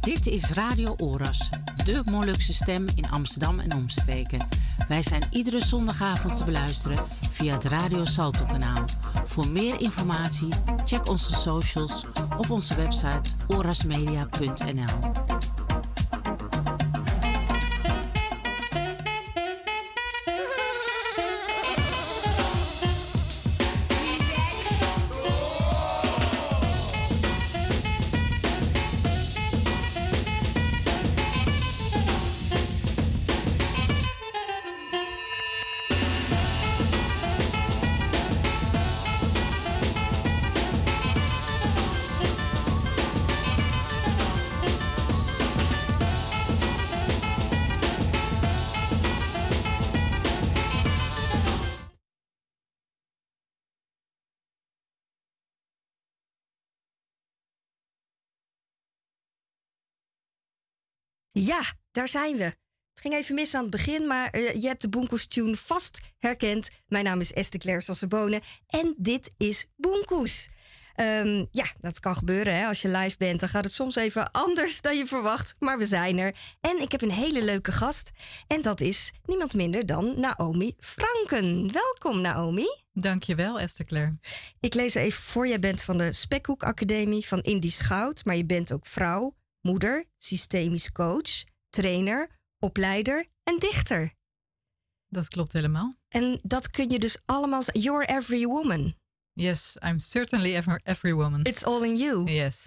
Dit is Radio Oras, de Molukse stem in Amsterdam en omstreken. Wij zijn iedere zondagavond te beluisteren via het Radio Salto kanaal. Voor meer informatie check onze socials of onze website orasmedia.nl. Ja, daar zijn we. Het ging even mis aan het begin, maar je hebt de Boenkoes tune vast herkend. Mijn naam is Esther Claire Sassebone en dit is Boenkoes. Ja, dat kan gebeuren hè. Als je live bent, dan gaat het soms even anders dan je verwacht. Maar we zijn er. En ik heb een hele leuke gast. En dat is niemand minder dan Naomi Franken. Welkom, Naomi. Dankjewel, Esther Claire. Ik lees even voor. Jij bent van de Spekhoek Academie van Indisch Goud. Maar je bent ook vrouw, moeder, systemisch coach, trainer, opleider en dichter. Dat klopt helemaal. En dat kun je dus allemaal... You're every woman. Yes, I'm certainly every woman. It's all in you. Yes.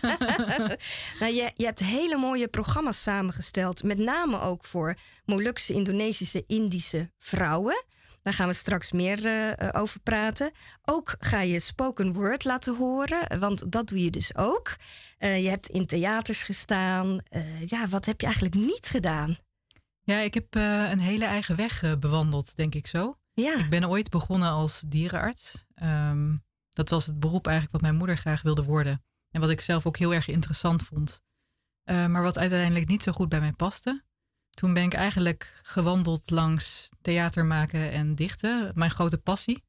Nou, je hebt hele mooie programma's samengesteld. Met name ook voor Molukse, Indonesische, Indische vrouwen. Daar gaan we straks meer over praten. Ook ga je spoken word laten horen. Want dat doe je dus ook. Je hebt in theaters gestaan. Ja, wat heb je eigenlijk niet gedaan? Ja, ik heb een hele eigen weg bewandeld, denk ik zo. Ja. Ik ben ooit begonnen als dierenarts. Dat was het beroep eigenlijk wat mijn moeder graag wilde worden. En wat ik zelf ook heel erg interessant vond. Maar wat uiteindelijk niet zo goed bij mij paste. Toen ben ik eigenlijk gewandeld langs theater maken en dichten. Mijn grote passie.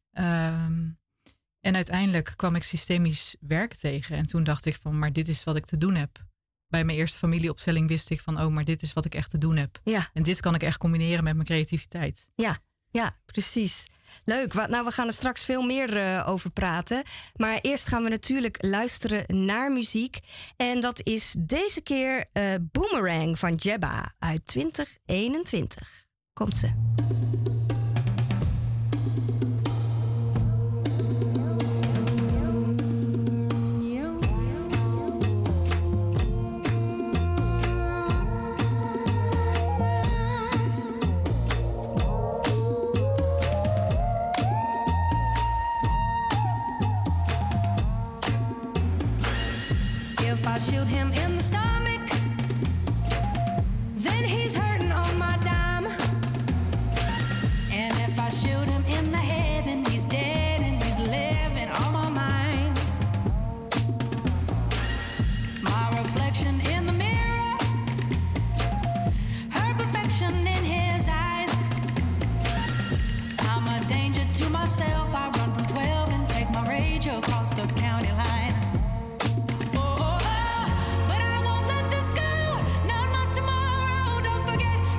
En uiteindelijk kwam ik systemisch werk tegen. En toen dacht ik van, maar dit is wat ik te doen heb. Bij mijn eerste familieopstelling wist ik van, oh, maar dit is wat ik echt te doen heb. Ja. En dit kan ik echt combineren met mijn creativiteit. Ja, precies. Leuk. Nou, we gaan er straks veel meer over praten. Maar eerst gaan we natuurlijk luisteren naar muziek. En dat is deze keer Boomerang van Jebba uit 2021. Komt ze. If I shoot him in the stomach, then he's hurting on my dime. And if I shoot him in the head, then he's dead and he's living on my mind. My reflection in the mirror, her perfection in his eyes. I'm a danger to myself. I run from 12 and take my rage across the county line. But I won't let this go. No, not tomorrow. Don't forget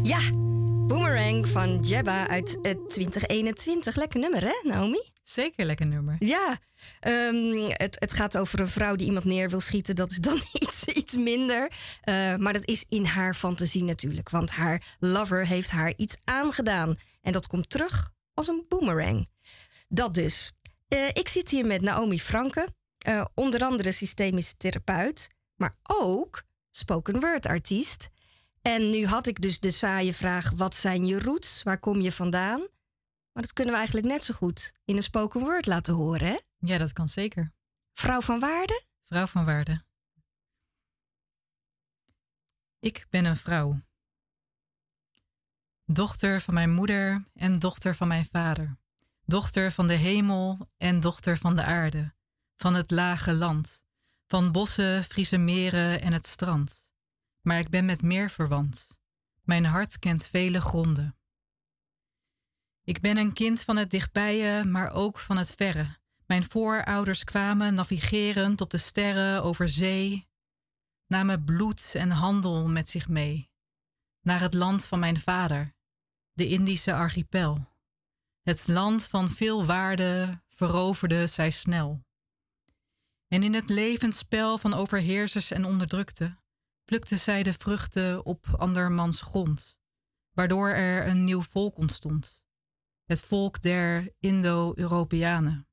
Ja, Boomerang van Jebba uit 2021. Lekker nummer, hè, Naomi? Zeker lekker nummer. Ja, het gaat over een vrouw die iemand neer wil schieten. Dat is dan iets minder. Maar dat is in haar fantasie natuurlijk. Want haar lover heeft haar iets aangedaan. En dat komt terug als een boomerang. Dat dus. Ik zit hier met Naomi Franke. Onder andere systemisch therapeut. Maar ook spoken word artiest. En nu had ik dus de saaie vraag: wat zijn je roots? Waar kom je vandaan? Maar dat kunnen we eigenlijk net zo goed in een spoken word laten horen, hè? Ja, dat kan zeker. Vrouw van waarde? Vrouw van waarde. Ik ben een vrouw. Dochter van mijn moeder en dochter van mijn vader. Dochter van de hemel en dochter van de aarde. Van het lage land. Van bossen, Friese meren en het strand. Maar ik ben met meer verwant. Mijn hart kent vele gronden. Ik ben een kind van het dichtbije, maar ook van het verre. Mijn voorouders kwamen navigerend op de sterren over zee, namen bloed en handel met zich mee. Naar het land van mijn vader, de Indische archipel. Het land van veel waarde veroverde zij snel. En in het levensspel van overheersers en onderdrukten plukte zij de vruchten op andermans grond, waardoor er een nieuw volk ontstond. Het volk der Indo-Europeanen.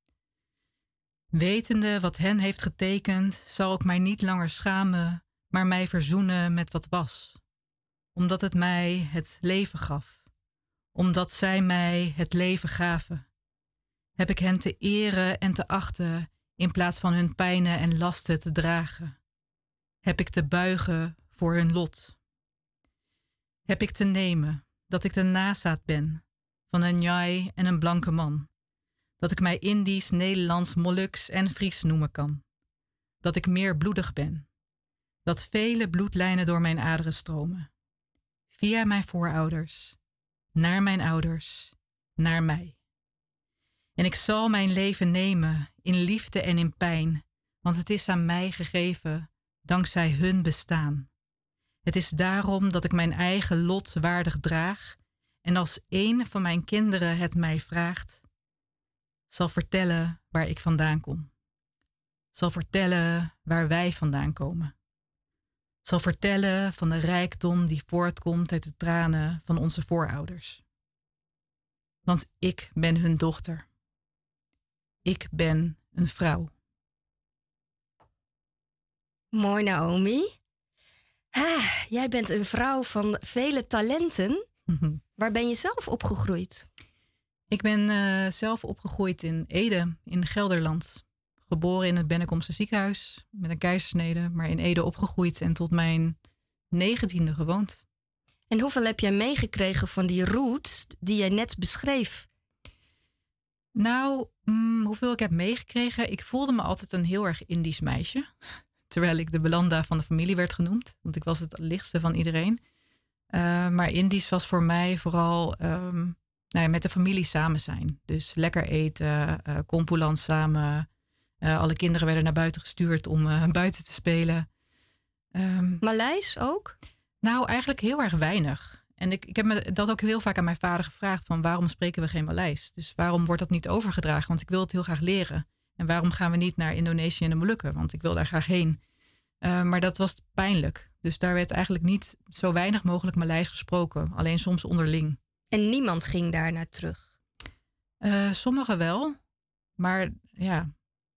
Wetende wat hen heeft getekend, zal ik mij niet langer schamen, maar mij verzoenen met wat was. Omdat het mij het leven gaf. Omdat zij mij het leven gaven. Heb ik hen te eren en te achten, in plaats van hun pijnen en lasten te dragen. Heb ik te buigen voor hun lot. Heb ik te nemen dat ik de nazaat ben van een Njai en een blanke man. Dat ik mij Indisch, Nederlands, Moluks en Fries noemen kan. Dat ik meer bloedig ben. Dat vele bloedlijnen door mijn aderen stromen. Via mijn voorouders, naar mijn ouders, naar mij. En ik zal mijn leven nemen in liefde en in pijn, want het is aan mij gegeven dankzij hun bestaan. Het is daarom dat ik mijn eigen lot waardig draag en als een van mijn kinderen het mij vraagt, zal vertellen waar ik vandaan kom. Zal vertellen waar wij vandaan komen. Zal vertellen van de rijkdom die voortkomt uit de tranen van onze voorouders. Want ik ben hun dochter. Ik ben een vrouw. Mooi, Naomi. Jij bent een vrouw van vele talenten. Waar ben je zelf opgegroeid? Ik ben zelf opgegroeid in Ede, in Gelderland. Geboren in het Bennekomse ziekenhuis met een keizersnede, maar in Ede opgegroeid en tot mijn 19e gewoond. En hoeveel heb jij meegekregen van die roots die jij net beschreef? Nou, hoeveel ik heb meegekregen? Ik voelde me altijd een heel erg Indisch meisje. Terwijl ik de Belanda van de familie werd genoemd. Want ik was het lichtste van iedereen. Maar Indisch was voor mij vooral met de familie samen zijn. Dus lekker eten, kompoeland samen. Alle kinderen werden naar buiten gestuurd om buiten te spelen. Maleis ook? Nou, eigenlijk heel erg weinig. En ik heb me dat ook heel vaak aan mijn vader gevraagd. Van waarom spreken we geen Maleis? Dus waarom wordt dat niet overgedragen? Want ik wil het heel graag leren. En waarom gaan we niet naar Indonesië en de Molukken? Want ik wil daar graag heen. Maar dat was pijnlijk. Dus daar werd eigenlijk niet zo weinig mogelijk Maleis gesproken. Alleen soms onderling. En niemand ging daar naar terug? Sommigen wel. Maar ja,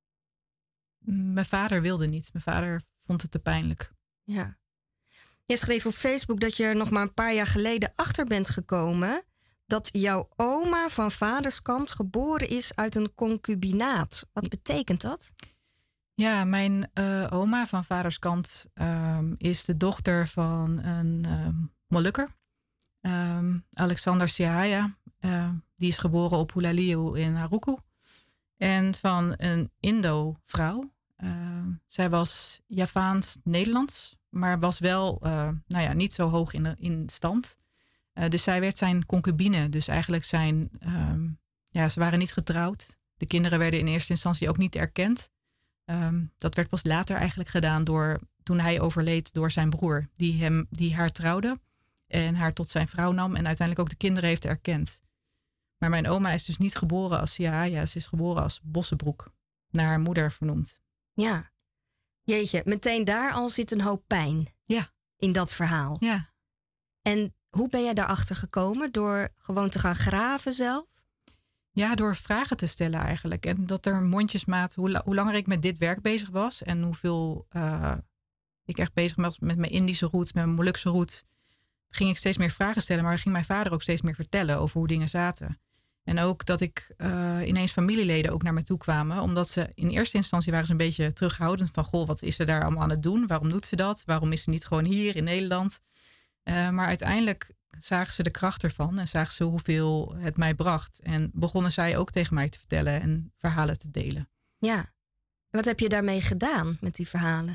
mijn vader wilde niet. Mijn vader vond het te pijnlijk. Ja. Je schreef op Facebook dat je er nog maar een paar jaar geleden achter bent gekomen dat jouw oma van vaderskant geboren is uit een concubinaat. Wat betekent dat? Ja, mijn oma van vaderskant is de dochter van een Molukker. Alexander Sihaya. Die is geboren op Hulaliu in Haruku. En van een Indo-vrouw. Zij was Javaans-Nederlands, maar was wel niet zo hoog in stand. Dus zij werd zijn concubine. Dus eigenlijk ze waren niet getrouwd. De kinderen werden in eerste instantie ook niet erkend. Dat werd pas later eigenlijk gedaan toen hij overleed door zijn broer, die haar trouwde. En haar tot zijn vrouw nam en uiteindelijk ook de kinderen heeft erkend. Maar mijn oma is dus niet geboren als Siaaya. Ze is geboren als Bossenbroek. Naar haar moeder vernoemd. Ja. Jeetje, meteen daar al zit een hoop pijn. Ja. In dat verhaal. Ja. En hoe ben jij daarachter gekomen? Door gewoon te gaan graven zelf? Ja, door vragen te stellen eigenlijk. En dat er mondjesmaat, hoe langer ik met dit werk bezig was en hoeveel ik echt bezig was met mijn Indische roots, met mijn Molukse roots, ging ik steeds meer vragen stellen. Maar ging mijn vader ook steeds meer vertellen over hoe dingen zaten. En ook dat ik ineens familieleden ook naar me toe kwamen. Omdat ze in eerste instantie waren ze een beetje terughoudend van, goh, wat is ze daar allemaal aan het doen? Waarom doet ze dat? Waarom is ze niet gewoon hier in Nederland? Maar uiteindelijk zagen ze de kracht ervan en zagen ze hoeveel het mij bracht. En begonnen zij ook tegen mij te vertellen en verhalen te delen. Ja. En wat heb je daarmee gedaan met die verhalen?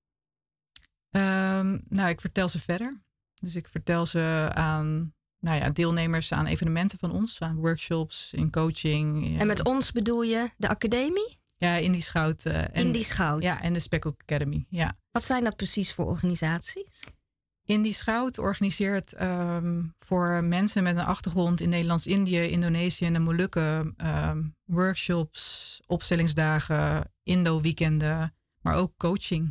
Nou, ik vertel ze verder. Dus ik vertel ze aan deelnemers aan evenementen van ons. Aan workshops, in coaching. Ja. En met ons bedoel je de academie? Ja, Indie Schout. Indie Schout. Ja, en de Speckhook Academy. Ja. Wat zijn dat precies voor organisaties? Indie Schout organiseert voor mensen met een achtergrond in Nederlands-Indië, Indonesië en de Molukken workshops, opstellingsdagen, Indo-weekenden, maar ook coaching.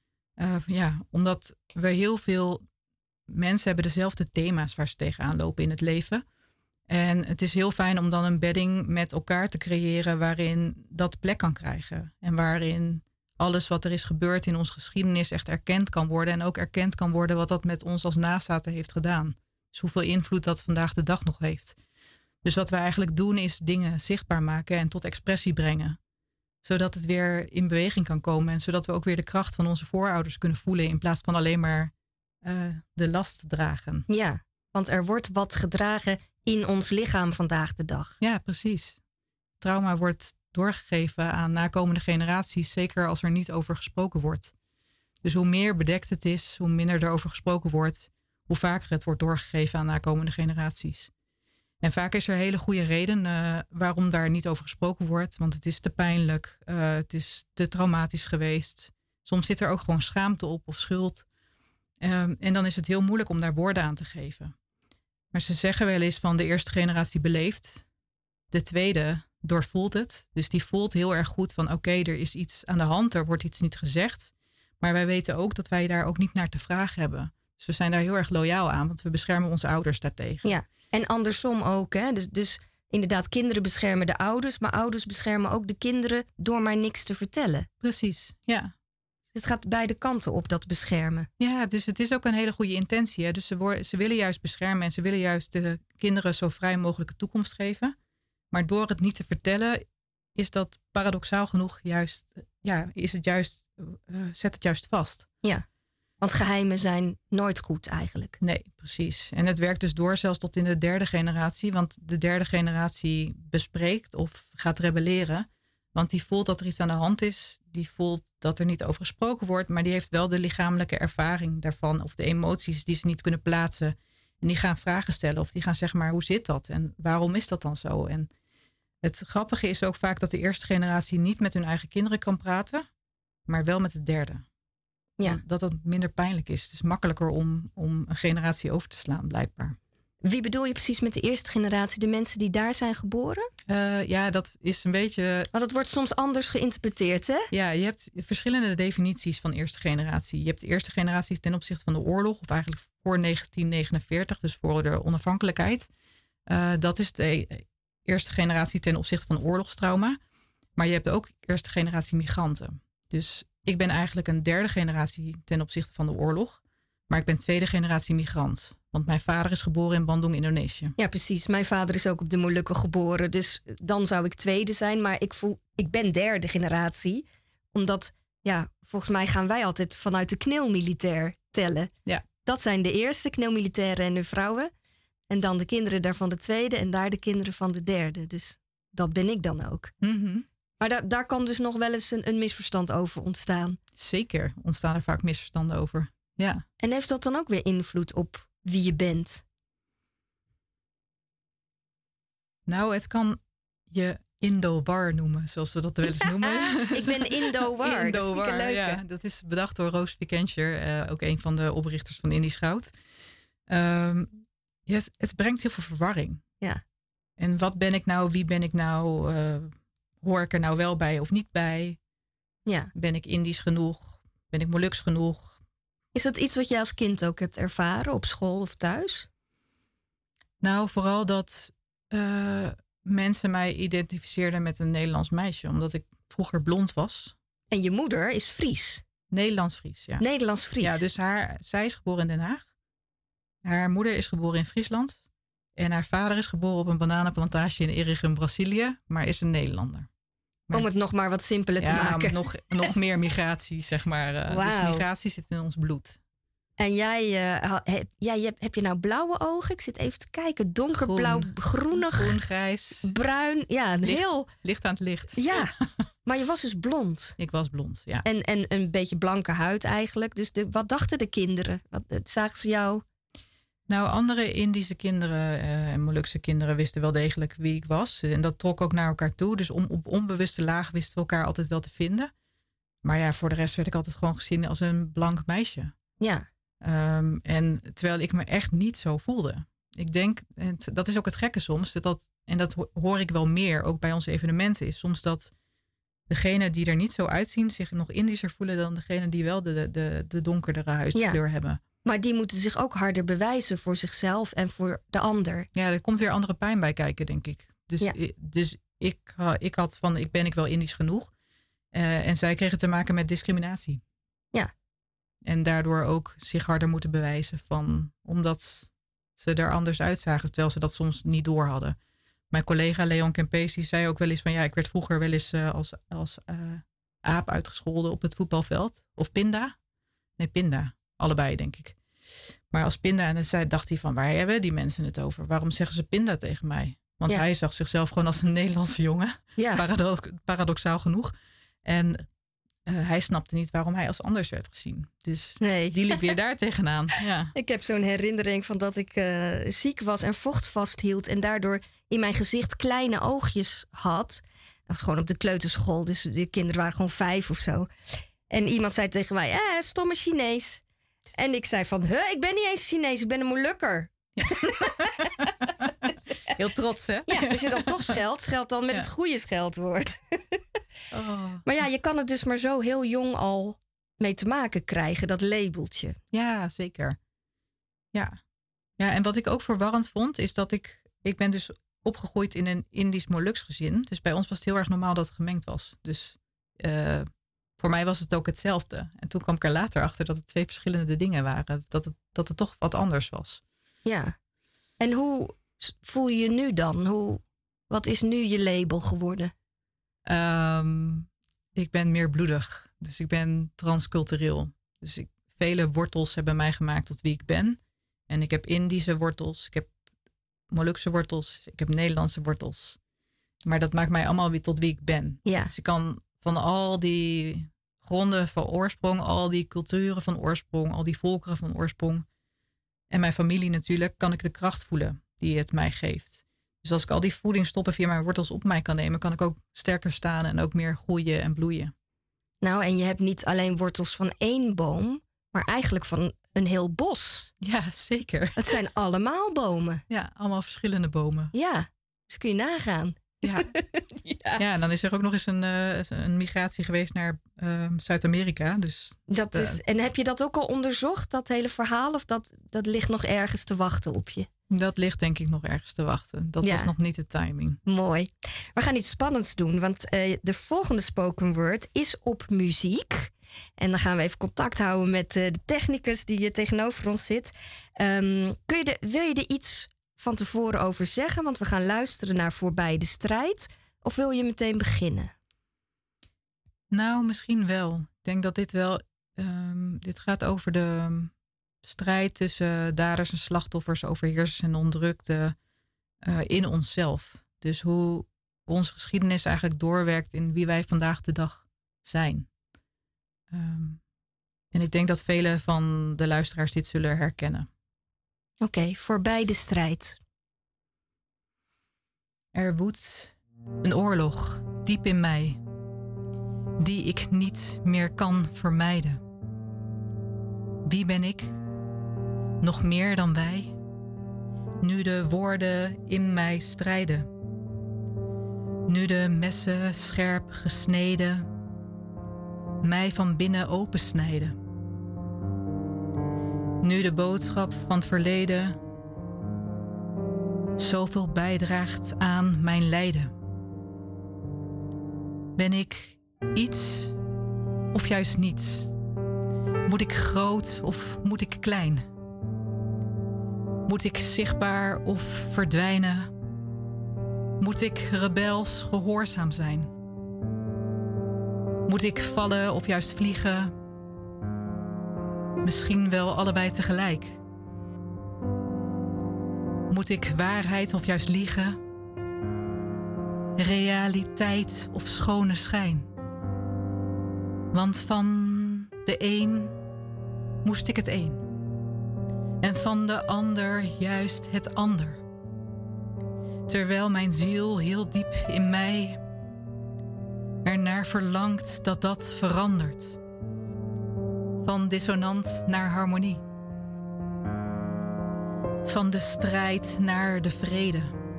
Omdat we heel veel mensen hebben dezelfde thema's waar ze tegenaan lopen in het leven. En het is heel fijn om dan een bedding met elkaar te creëren waarin dat plek kan krijgen. En waarin alles wat er is gebeurd in onze geschiedenis echt erkend kan worden. En ook erkend kan worden wat dat met ons als nazaten heeft gedaan. Dus hoeveel invloed dat vandaag de dag nog heeft. Dus wat we eigenlijk doen is dingen zichtbaar maken en tot expressie brengen. Zodat het weer in beweging kan komen. En zodat we ook weer de kracht van onze voorouders kunnen voelen. In plaats van alleen maar de last dragen. Ja, want er wordt wat gedragen in ons lichaam vandaag de dag. Ja, precies. Trauma wordt doorgegeven aan nakomende generaties, zeker als er niet over gesproken wordt. Dus hoe meer bedekt het is, hoe minder er over gesproken wordt, hoe vaker het wordt doorgegeven aan nakomende generaties. En vaak is er een hele goede reden waarom daar niet over gesproken wordt, want het is te pijnlijk, het is te traumatisch geweest. Soms zit er ook gewoon schaamte op of schuld. En dan is het heel moeilijk om daar woorden aan te geven. Maar ze zeggen wel eens van de eerste generatie beleeft, de tweede doorvoelt het. Dus die voelt heel erg goed van oké, er is iets aan de hand, er wordt iets niet gezegd. Maar wij weten ook dat wij daar ook niet naar te vragen hebben. Dus we zijn daar heel erg loyaal aan, want we beschermen onze ouders daartegen. Ja, en andersom ook. Hè? Dus inderdaad, kinderen beschermen de ouders, maar ouders beschermen ook de kinderen door maar niks te vertellen. Precies, ja. Dus het gaat beide kanten op, dat beschermen. Ja, dus het is ook een hele goede intentie. Hè? Dus ze willen juist beschermen en ze willen juist de kinderen zo vrij mogelijke toekomst geven. Maar door het niet te vertellen, is dat paradoxaal genoeg zet het juist vast. Ja, want geheimen zijn nooit goed eigenlijk. Nee, precies. En het werkt dus door zelfs tot in de derde generatie. Want de derde generatie bespreekt of gaat rebelleren. Want die voelt dat er iets aan de hand is. Die voelt dat er niet over gesproken wordt. Maar die heeft wel de lichamelijke ervaring daarvan. Of de emoties die ze niet kunnen plaatsen. En die gaan vragen stellen. Of die gaan zeggen, maar hoe zit dat? En waarom is dat dan zo? En het grappige is ook vaak dat de eerste generatie niet met hun eigen kinderen kan praten. Maar wel met de derde. Ja. Dat minder pijnlijk is. Het is makkelijker om een generatie over te slaan, blijkbaar. Wie bedoel je precies met de eerste generatie? De mensen die daar zijn geboren? Ja, dat is een beetje... Want het wordt soms anders geïnterpreteerd, hè? Ja, je hebt verschillende definities van eerste generatie. Je hebt de eerste generatie ten opzichte van de oorlog, of eigenlijk voor 1949, dus voor de onafhankelijkheid. Dat is de eerste generatie ten opzichte van oorlogstrauma. Maar je hebt ook eerste generatie migranten. Dus ik ben eigenlijk een derde generatie ten opzichte van de oorlog. Maar ik ben tweede generatie migrant. Want mijn vader is geboren in Bandung, Indonesië. Ja, precies. Mijn vader is ook op de Molukken geboren. Dus dan zou ik tweede zijn. Maar ik ben derde generatie. Omdat, ja, volgens mij gaan wij altijd vanuit de knilmilitair tellen. Ja. Dat zijn de eerste knilmilitairen en de vrouwen. En dan de kinderen daarvan de tweede. En daar de kinderen van de derde. Dus dat ben ik dan ook. Mm-hmm. Maar daar kan dus nog wel eens een misverstand over ontstaan. Zeker ontstaan er vaak misverstanden over. Ja. En heeft dat dan ook weer invloed op wie je bent? Nou, het kan je Indo-war noemen, zoals we dat wel eens noemen. Ik ben Indo-war. Dat vind ik een leuke. Ja, dat is bedacht door Roos Vikencher, ook een van de oprichters van Indie Schout. Het brengt heel veel verwarring. Ja. En wat ben ik nou? Wie ben ik nou? Hoor ik er nou wel bij of niet bij? Ja. Ben ik Indisch genoeg? Ben ik Moluks genoeg? Is dat iets wat jij als kind ook hebt ervaren op school of thuis? Nou, vooral dat mensen mij identificeerden met een Nederlands meisje. Omdat ik vroeger blond was. En je moeder is Fries. Nederlands-Fries, ja. Nederlands-Fries. Ja, dus zij is geboren in Den Haag. Haar moeder is geboren in Friesland. En haar vader is geboren op een bananenplantage in Irichum, Brazilië. Maar is een Nederlander. Maar, om het nog maar wat simpeler te maken. Nog meer migratie, zeg maar. Wow. Dus migratie zit in ons bloed. En jij, heb je nou blauwe ogen? Ik zit even te kijken. Donkerblauw, groenig. Groen, grijs. Bruin. Ja, licht aan het licht. Ja, maar je was dus blond. Ik was blond, ja. En een beetje blanke huid eigenlijk. Dus wat dachten de kinderen? Zagen ze jou? Nou, andere Indische kinderen en Molukse kinderen wisten wel degelijk wie ik was. En dat trok ook naar elkaar toe. Dus op onbewuste laag wisten we elkaar altijd wel te vinden. Maar ja, voor de rest werd ik altijd gewoon gezien als een blank meisje. Ja. En terwijl ik me echt niet zo voelde. Ik denk, en dat is ook het gekke soms, en dat hoor ik wel meer, ook bij onze evenementen, is soms dat degenen die er niet zo uitzien zich nog Indischer voelen dan degenen die wel de donkerdere huidskleur hebben. Maar die moeten zich ook harder bewijzen voor zichzelf en voor de ander. Ja, er komt weer andere pijn bij kijken, denk ik. Dus ik had van, ben ik wel Indisch genoeg? En zij kregen te maken met discriminatie. Ja. En daardoor ook zich harder moeten bewijzen omdat ze er anders uitzagen, terwijl ze dat soms niet door hadden. Mijn collega Leon Kempes die zei ook wel eens van, ja, ik werd vroeger wel eens als aap uitgescholden op het voetbalveld. Of pinda. Nee, pinda. Allebei, denk ik. Maar als pinda, en dan dacht hij van, waar hebben die mensen het over? Waarom zeggen ze pinda tegen mij? Want hij zag zichzelf gewoon als een Nederlandse jongen. Ja. Paradoxaal genoeg. En hij snapte niet waarom hij als anders werd gezien. Dus die liep weer daar tegenaan. Ja. Ik heb zo'n herinnering van dat ik ziek was en vocht vasthield. En daardoor in mijn gezicht kleine oogjes had. Dat was gewoon op de kleuterschool. Dus de kinderen waren gewoon 5 of zo. En iemand zei tegen mij, stomme Chinees. En ik zei van, ik ben niet eens Chinees, ik ben een Molukker. Ja. Heel trots, hè? Ja, als je dan toch scheldt dan met het goede scheldwoord. Maar ja, je kan het dus maar zo heel jong al mee te maken krijgen, dat labeltje. Ja, zeker. Ja, en wat ik ook verwarrend vond, is dat ik ben dus opgegroeid in een Indisch-Moluks gezin. Dus bij ons was het heel erg normaal dat het gemengd was. Dus voor mij was het ook hetzelfde. En toen kwam ik er later achter dat het 2 verschillende dingen waren. Dat het toch wat anders was. Ja. En hoe voel je je nu dan? Wat is nu je label geworden? Ik ben meer bloedig. Dus ik ben transcultureel. Dus vele wortels hebben mij gemaakt tot wie ik ben. En ik heb Indische wortels. Ik heb Molukse wortels. Ik heb Nederlandse wortels. Maar dat maakt mij allemaal weer tot wie ik ben. Ja. Dus ik kan van al die gronden van oorsprong, al die culturen van oorsprong, al die volkeren van oorsprong en mijn familie natuurlijk, kan ik de kracht voelen die het mij geeft. Dus als ik al die voedingsstoffen via mijn wortels op mij kan nemen, kan ik ook sterker staan en ook meer groeien en bloeien. Nou, en je hebt niet alleen wortels van 1 boom, maar eigenlijk van een heel bos. Ja, zeker. Het zijn allemaal bomen. Ja, allemaal verschillende bomen. Ja, dus kun je nagaan. Ja. Ja, en dan is er ook nog eens een migratie geweest naar Zuid-Amerika. Dus en heb je dat ook al onderzocht, dat hele verhaal? Of dat ligt nog ergens te wachten op je? Dat ligt denk ik nog ergens te wachten. Dat was nog niet de timing. Mooi. We gaan iets spannends doen, want de volgende spoken word is op muziek. En dan gaan we even contact houden met de technicus die tegenover ons zit. Wil je er iets van tevoren over zeggen? Want we gaan luisteren naar Voorbij de Strijd. Of wil je meteen beginnen? Nou, misschien wel. Ik denk dat dit wel... dit gaat over de strijd tussen daders en slachtoffers, overheersers en onderdrukten in onszelf. Dus hoe onze geschiedenis eigenlijk doorwerkt in wie wij vandaag de dag zijn. En ik denk dat vele van de luisteraars dit zullen herkennen. Oké, Voorbij de Strijd. Er woedt een oorlog diep in mij, die ik niet meer kan vermijden. Wie ben ik? nog meer dan wij, nu de woorden in mij strijden, nu de messen scherp gesneden mij van binnen opensnijden, nu de boodschap van het verleden zoveel bijdraagt aan mijn lijden. Ben ik iets of juist niets? Moet ik groot of moet ik klein? Moet ik zichtbaar of verdwijnen? Moet ik rebels gehoorzaam zijn? Moet ik vallen of juist vliegen? Misschien wel allebei tegelijk. Moet ik waarheid of juist liegen? Realiteit of schone schijn? Want van de een moest ik het een. En van de ander juist het ander. Terwijl mijn ziel heel diep in mij ernaar verlangt dat dat verandert. Van dissonant naar harmonie. Van de strijd naar de vrede.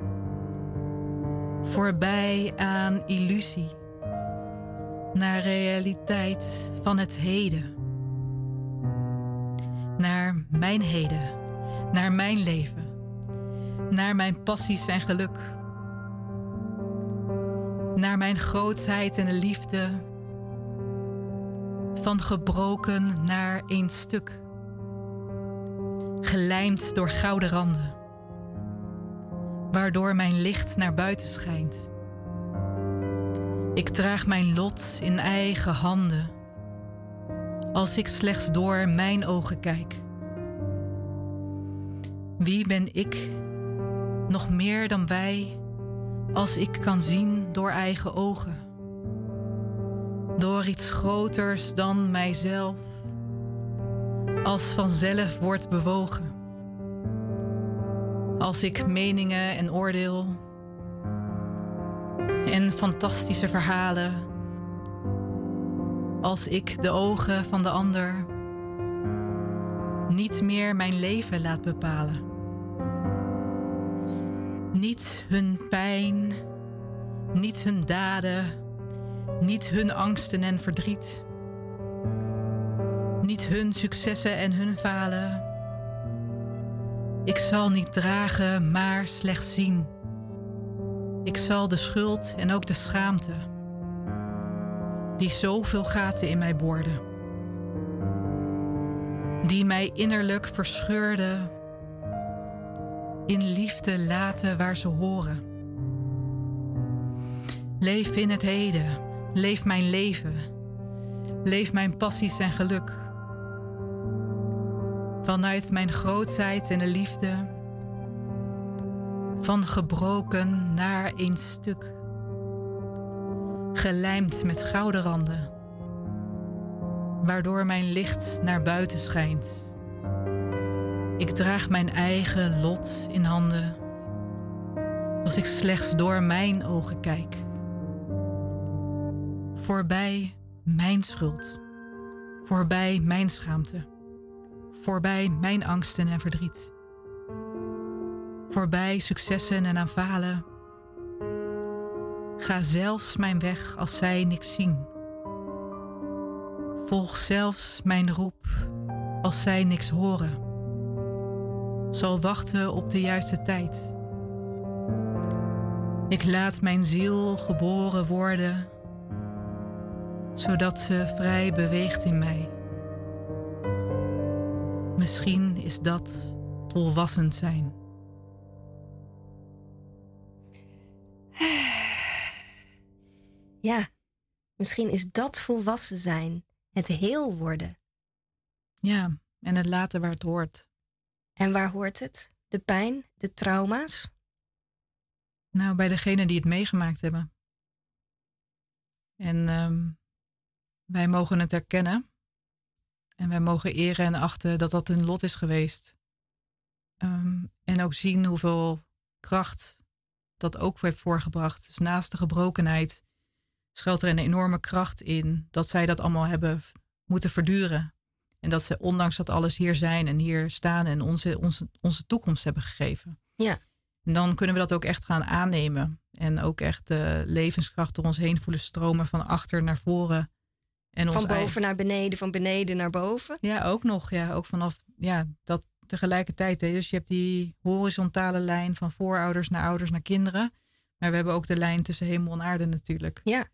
Voorbij aan illusie. Naar realiteit van het heden. Naar mijn heden. Naar mijn leven. Naar mijn passies en geluk. Naar mijn grootheid en de liefde. Van gebroken naar één stuk. Gelijmd door gouden randen. Waardoor mijn licht naar buiten schijnt. Ik draag mijn lot in eigen handen. Als ik slechts door mijn ogen kijk. Wie ben ik, nog meer dan wij, als ik kan zien door eigen ogen? Door iets groters dan mijzelf, als vanzelf wordt bewogen. Als ik meningen en oordeel en fantastische verhalen, als ik de ogen van de ander niet meer mijn leven laat bepalen. Niet hun pijn, niet hun daden, niet hun angsten en verdriet. Niet hun successen en hun falen. Ik zal niet dragen, maar slechts zien. Ik zal de schuld en ook de schaamte, die zoveel gaten in mij boorden, die mij innerlijk verscheurden, in liefde laten waar ze horen. Leef in het heden, leef mijn leven, leef mijn passies en geluk. Vanuit mijn grootheid en de liefde, van gebroken naar één stuk, gelijmd met gouden randen, waardoor mijn licht naar buiten schijnt. Ik draag mijn eigen lot in handen, als ik slechts door mijn ogen kijk. Voorbij mijn schuld, voorbij mijn schaamte, voorbij mijn angsten en verdriet. Voorbij successen en aanvallen. Ga zelfs mijn weg als zij niks zien. Volg zelfs mijn roep als zij niks horen. Zal wachten op de juiste tijd. Ik laat mijn ziel geboren worden, zodat ze vrij beweegt in mij. Misschien is dat volwassen zijn. Ja, misschien is dat volwassen zijn. Het heel worden. Ja, en het laten waar het hoort. En waar hoort het? De pijn, de trauma's? Nou, bij degenen die het meegemaakt hebben. En wij mogen het erkennen. En wij mogen eren en achten dat dat hun lot is geweest. En ook zien hoeveel kracht dat ook heeft voorgebracht. Dus naast de gebrokenheid schuilt er een enorme kracht in dat zij dat allemaal hebben moeten verduren. En dat ze ondanks dat alles hier zijn en hier staan en onze toekomst hebben gegeven. Ja. En dan kunnen we dat ook echt gaan aannemen. En ook echt de levenskracht door ons heen voelen stromen van achter naar voren. En Van boven naar beneden, van beneden naar boven. Ja, ook nog. Ja, ook vanaf dat tegelijkertijd. Hè. Dus je hebt die horizontale lijn van voorouders naar ouders naar kinderen. Maar we hebben ook de lijn tussen hemel en aarde natuurlijk. Ja.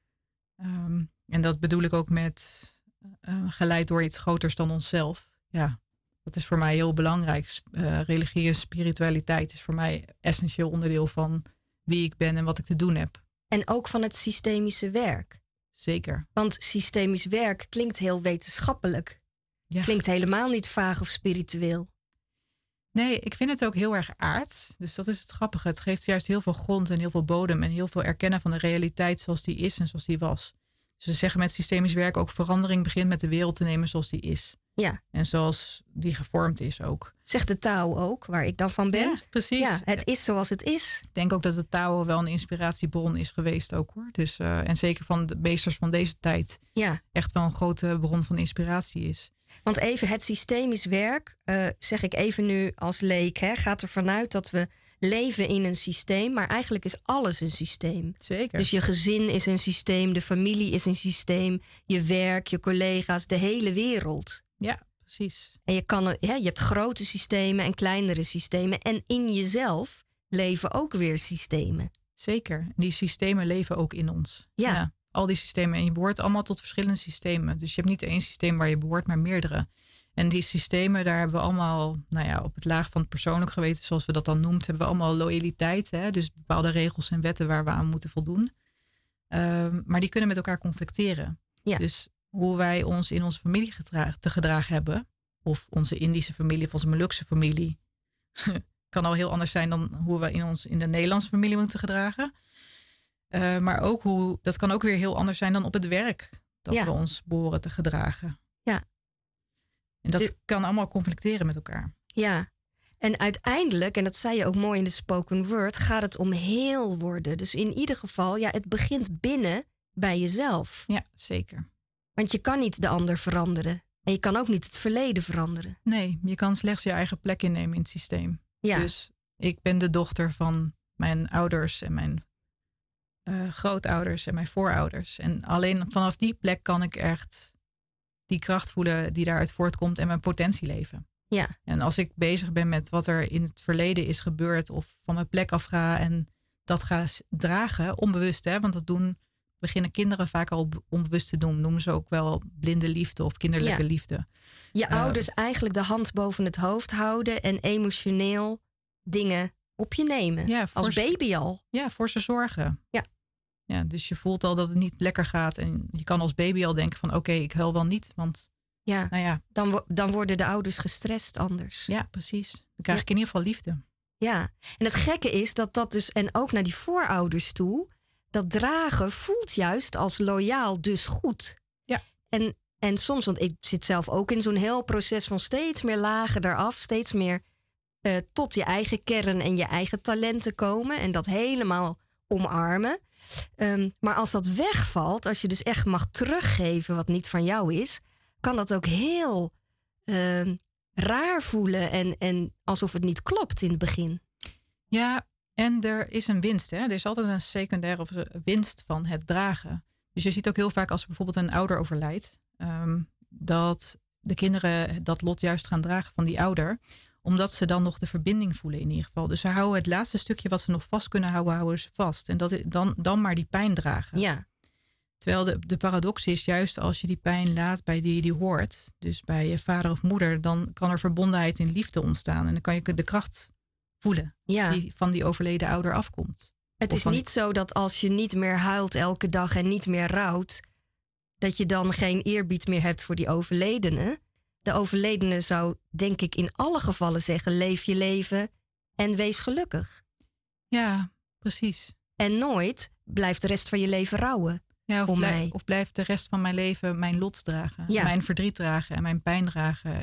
En dat bedoel ik ook met geleid door iets groters dan onszelf. Ja, dat is voor mij heel belangrijk. Religie, spiritualiteit is voor mij essentieel onderdeel van wie ik ben en wat ik te doen heb. En ook van het systemische werk. Zeker. Want systemisch werk klinkt heel wetenschappelijk. Ja. Klinkt helemaal niet vaag of spiritueel. Nee, ik vind het ook heel erg aards. Dus dat is het grappige. Het geeft juist heel veel grond en heel veel bodem en heel veel erkennen van de realiteit zoals die is en zoals die was. Dus ze zeggen met systemisch werk ook verandering begint met de wereld te nemen zoals die is. Ja. En zoals die gevormd is ook. Zegt de Tao ook, waar ik dan van ben. Ja, precies. Ja, het is zoals het is. Ik denk ook dat de Tao wel een inspiratiebron is geweest ook hoor. Dus, en zeker van de meesters van deze tijd. Ja. Echt wel een grote bron van inspiratie is. Want even het systemisch werk, zeg ik even nu als leek, gaat ervan uit dat we leven in een systeem. Maar eigenlijk is alles een systeem. Zeker. Dus je gezin is een systeem, de familie is een systeem. Je werk, je collega's, de hele wereld. Ja, precies. En je hebt grote systemen en kleinere systemen. En in jezelf leven ook weer systemen. Zeker. Die systemen leven ook in ons. Ja. Al die systemen. En je behoort allemaal tot verschillende systemen. Dus je hebt niet één systeem waar je behoort, maar meerdere. En die systemen, daar hebben we allemaal, op het laag van het persoonlijk geweten, zoals we dat dan noemen, hebben we allemaal loyaliteit. Hè? Dus bepaalde regels en wetten waar we aan moeten voldoen. Maar die kunnen met elkaar conflicteren. Ja. Dus hoe wij ons in onze familie te gedragen hebben, of onze Indische familie of onze Molukse familie, kan al heel anders zijn dan hoe we in de Nederlandse familie moeten gedragen. Maar ook dat kan ook weer heel anders zijn dan op het werk dat we ons behoren te gedragen. Ja. En dat kan allemaal conflicteren met elkaar. Ja. En uiteindelijk, en dat zei je ook mooi in de spoken word, gaat het om heel worden. Dus in ieder geval, het begint binnen bij jezelf. Ja, zeker. Want je kan niet de ander veranderen. En je kan ook niet het verleden veranderen. Nee, je kan slechts je eigen plek innemen in het systeem. Ja. Dus ik ben de dochter van mijn ouders en mijn grootouders en mijn voorouders. En alleen vanaf die plek kan ik echt die kracht voelen die daaruit voortkomt en mijn potentie leven. Ja. En als ik bezig ben met wat er in het verleden is gebeurd of van mijn plek af ga en dat ga dragen, onbewust, want dat beginnen kinderen vaak al onbewust te doen. Noemen ze ook wel blinde liefde of kinderlijke liefde. Je ouders eigenlijk de hand boven het hoofd houden en emotioneel dingen op je nemen. Ja, als baby al. Ja, voor ze zorgen. Ja. Ja, dus je voelt al dat het niet lekker gaat. En je kan als baby al denken van oké, ik huil wel niet. Want dan worden de ouders gestrest anders. Ja, precies. Dan krijg ik in ieder geval liefde. Ja, en het gekke is dat dus, en ook naar die voorouders toe, dat dragen voelt juist als loyaal, dus goed. Ja. En soms, want ik zit zelf ook in zo'n heel proces van steeds meer lagen eraf, steeds meer tot je eigen kern en je eigen talenten komen en dat helemaal omarmen. Maar als dat wegvalt, als je dus echt mag teruggeven wat niet van jou is, kan dat ook heel raar voelen en alsof het niet klopt in het begin. Ja, en er is een winst. Hè? Er is altijd een secundaire of winst van het dragen. Dus je ziet ook heel vaak als bijvoorbeeld een ouder overlijdt, dat de kinderen dat lot juist gaan dragen van die ouder, omdat ze dan nog de verbinding voelen in ieder geval. Dus ze houden het laatste stukje wat ze nog vast kunnen houden ze vast. En dat dan maar die pijn dragen. Ja. Terwijl de paradox is juist als je die pijn laat bij die hoort, dus bij je vader of moeder, dan kan er verbondenheid in liefde ontstaan. En dan kan je de kracht voelen die van die overleden ouder afkomt. Het is niet zo dat als je niet meer huilt elke dag en niet meer rouwt, dat je dan geen eerbied meer hebt voor die overledene. De overledene zou, denk ik, in alle gevallen zeggen, leef je leven en wees gelukkig. Ja, precies. En nooit blijft de rest van je leven rouwen. Ja, of blijft de rest van mijn leven mijn lot dragen. Ja. Mijn verdriet dragen en mijn pijn dragen.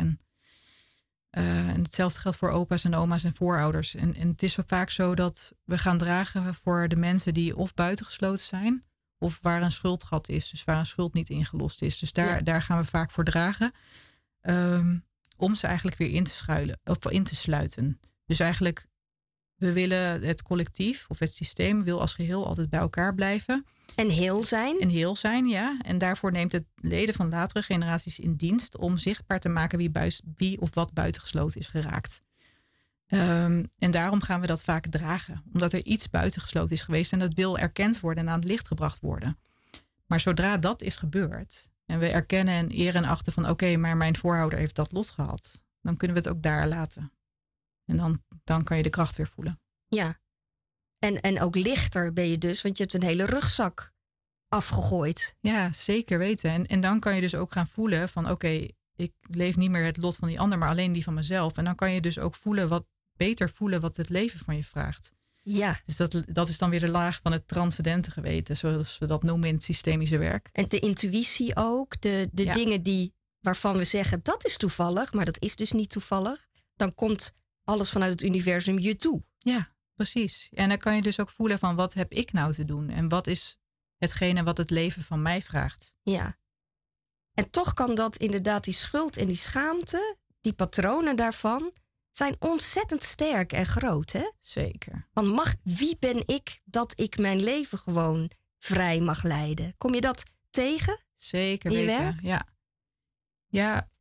En hetzelfde geldt voor opa's en oma's en voorouders. En het is zo vaak zo dat we gaan dragen voor de mensen die of buitengesloten zijn, of waar een schuldgat is. Dus waar een schuld niet ingelost is. Dus daar gaan we vaak voor dragen. Om ze eigenlijk weer in te sluiten. Dus eigenlijk, we willen het collectief of het systeem wil als geheel altijd bij elkaar blijven. En heel zijn. En heel zijn, ja. En daarvoor neemt het leden van latere generaties in dienst om zichtbaar te maken wie of wat buitengesloten is geraakt. En daarom gaan we dat vaak dragen. Omdat er iets buitengesloten is geweest en dat wil erkend worden en aan het licht gebracht worden. Maar zodra dat is gebeurd en we erkennen en eren en achten van oké, maar mijn voorouder heeft dat lot gehad. Dan kunnen we het ook daar laten. En dan kan je de kracht weer voelen. Ja. En ook lichter ben je dus, want je hebt een hele rugzak afgegooid. Ja, zeker weten. En dan kan je dus ook gaan voelen van oké, ik leef niet meer het lot van die ander, maar alleen die van mezelf. En dan kan je dus ook beter voelen wat het leven van je vraagt. Ja. Dus dat is dan weer de laag van het transcendente geweten, zoals we dat noemen in het systemische werk. En de intuïtie ook, de dingen waarvan we zeggen dat is toevallig, maar dat is dus niet toevallig. Dan komt alles vanuit het universum je toe. Ja, precies. En dan kan je dus ook voelen van wat heb ik nou te doen? En wat is hetgene wat het leven van mij vraagt? Ja. En toch kan dat inderdaad, die schuld en die schaamte, die patronen daarvan, zijn ontzettend sterk en groot, hè? Zeker. Want wie ben ik dat ik mijn leven gewoon vrij mag leiden? Kom je dat tegen? Zeker in je weten, werk? ja. Ja,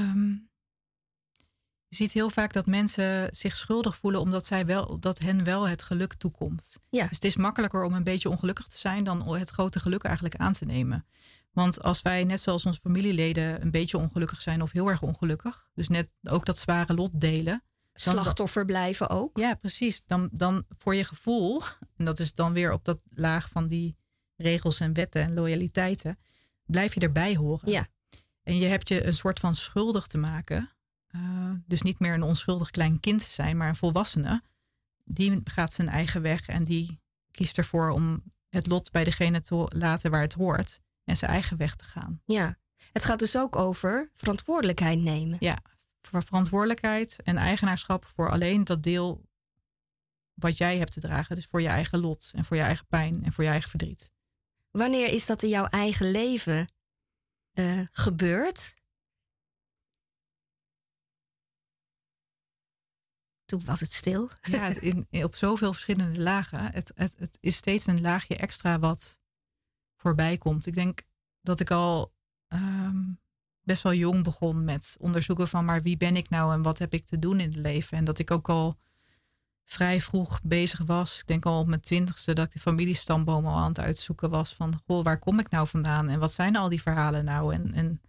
je ziet heel vaak dat mensen zich schuldig voelen omdat dat hen wel het geluk toekomt. Ja. Dus het is makkelijker om een beetje ongelukkig te zijn dan het grote geluk eigenlijk aan te nemen. Want als wij, net zoals onze familieleden, een beetje ongelukkig zijn of heel erg ongelukkig, dus net ook dat zware lot delen. Slachtoffer blijven ook. Ja, precies. Dan voor je gevoel, en dat is dan weer op dat laag van die regels en wetten en loyaliteiten, blijf je erbij horen. Ja. En je hebt je een soort van schuldig te maken. Dus niet meer een onschuldig klein kind te zijn, maar een volwassene. Die gaat zijn eigen weg en die kiest ervoor om het lot bij degene te laten waar het hoort. En zijn eigen weg te gaan. Ja, het gaat dus ook over verantwoordelijkheid nemen. Ja, voor verantwoordelijkheid en eigenaarschap voor alleen dat deel wat jij hebt te dragen. Dus voor je eigen lot en voor je eigen pijn en voor je eigen verdriet. Wanneer is dat in jouw eigen leven gebeurd? Toen was het stil. Ja, op zoveel verschillende lagen. Het is steeds een laagje extra wat voorbij komt. Ik denk dat ik al best wel jong begon met onderzoeken van maar wie ben ik nou en wat heb ik te doen in het leven. En dat ik ook al vrij vroeg bezig was. Ik denk al op mijn 20ste dat ik de familiestamboom al aan het uitzoeken was van goh, waar kom ik nou vandaan en wat zijn al die verhalen nou en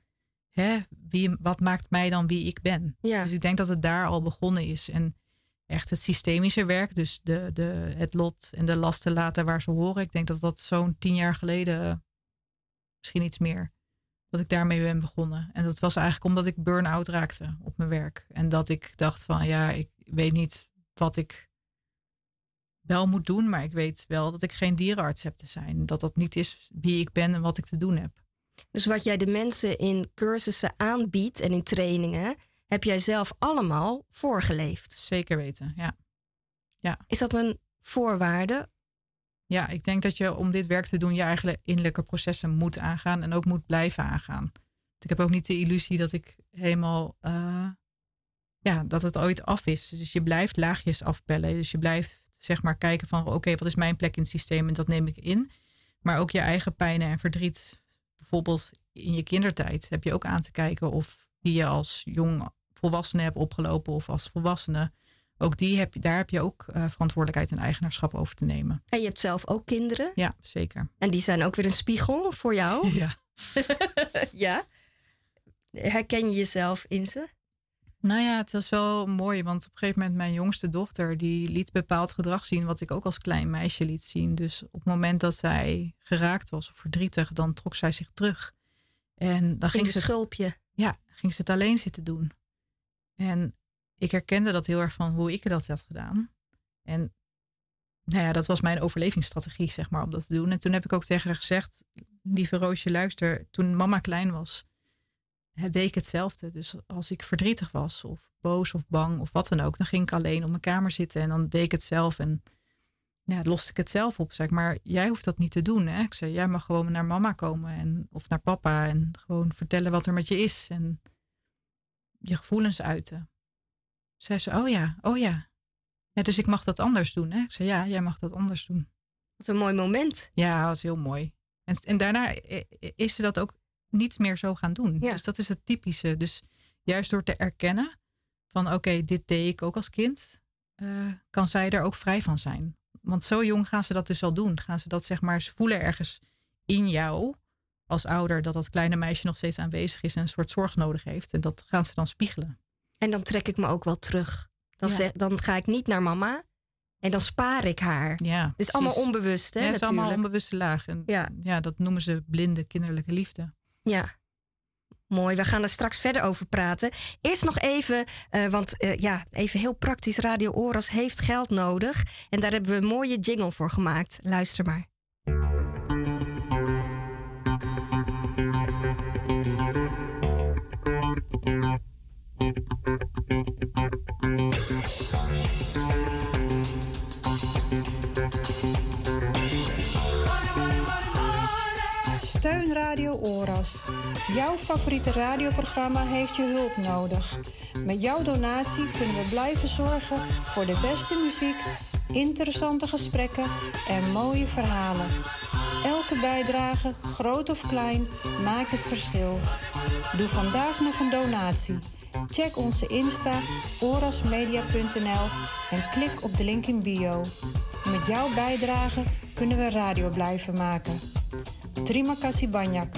wat maakt mij dan wie ik ben. Ja. Dus ik denk dat het daar al begonnen is en echt het systemische werk, dus het lot en de lasten laten waar ze horen. Ik denk dat dat zo'n 10 jaar geleden, misschien iets meer, dat ik daarmee ben begonnen. En dat was eigenlijk omdat ik burn-out raakte op mijn werk. En dat ik dacht van ja, ik weet niet wat ik wel moet doen, maar ik weet wel dat ik geen dierenarts heb te zijn. Dat dat niet is wie ik ben en wat ik te doen heb. Dus wat jij de mensen in cursussen aanbiedt en in trainingen, heb jij zelf allemaal voorgeleefd. Zeker weten, ja. Is dat een voorwaarde? Ja, ik denk dat je om dit werk te doen je eigen innerlijke processen moet aangaan en ook moet blijven aangaan. Ik heb ook niet de illusie dat ik helemaal, dat het ooit af is. Dus je blijft laagjes afpellen. Dus je blijft zeg maar kijken van oké, wat is mijn plek in het systeem en dat neem ik in. Maar ook je eigen pijnen en verdriet, bijvoorbeeld in je kindertijd, heb je ook aan te kijken of die je als jong volwassene hebt opgelopen of als volwassene. Ook daar heb je ook verantwoordelijkheid en eigenaarschap over te nemen. En je hebt zelf ook kinderen. Ja, zeker. En die zijn ook weer een spiegel voor jou. Ja. Ja. Herken je jezelf in ze? Nou ja, het was wel mooi, want op een gegeven moment mijn jongste dochter, die liet bepaald gedrag zien wat ik ook als klein meisje liet zien. Dus op het moment dat zij geraakt was of verdrietig, dan trok zij zich terug. En dan ging in de schulpje. Ja, ging ze het alleen zitten doen. En ik herkende dat heel erg van hoe ik dat had gedaan. En nou ja, dat was mijn overlevingsstrategie, zeg maar, om dat te doen. En toen heb ik ook tegen haar gezegd, lieve Roosje, luister, toen mama klein was, deed ik hetzelfde. Dus als ik verdrietig was of boos of bang of wat dan ook, dan ging ik alleen op mijn kamer zitten en dan deed ik het zelf. En ja, loste ik het zelf op. Zeg maar, jij hoeft dat niet te doen. Hè? Ik zei, jij mag gewoon naar mama komen of naar papa en gewoon vertellen wat er met je is. En je gevoelens uiten. Zei ze, oh ja. Ja, dus ik mag dat anders doen, hè? Ik zei, ja, jij mag dat anders doen. Wat een mooi moment. Ja, dat was heel mooi. En daarna is ze dat ook niet meer zo gaan doen. Ja. Dus dat is het typische. Dus juist door te erkennen van oké, dit deed ik ook als kind, kan zij er ook vrij van zijn. Want zo jong gaan ze dat dus al doen. Gaan ze dat zeg maar, ze voelen ergens in jou als ouder dat kleine meisje nog steeds aanwezig is en een soort zorg nodig heeft. En dat gaan ze dan spiegelen. En dan trek ik me ook wel terug. Dan ga ik niet naar mama en dan spaar ik haar. Ja, het is allemaal onbewust, hè? Ja, het is natuurlijk. allemaal onbewuste laag. En ja, dat noemen ze blinde kinderlijke liefde. Ja. Mooi, we gaan er straks verder over praten. Eerst nog even, want even heel praktisch. Radio Oras heeft geld nodig. En daar hebben we een mooie jingle voor gemaakt. Luister maar. Steun Radio Oras. Jouw favoriete radioprogramma heeft je hulp nodig. Met jouw donatie kunnen we blijven zorgen voor de beste muziek, interessante gesprekken en mooie verhalen. Elke bijdrage, groot of klein, maakt het verschil. Doe vandaag nog een donatie. Check onze Insta, orasmedia.nl en klik op de link in bio. Met jouw bijdrage kunnen we radio blijven maken. Terima kasih banyak.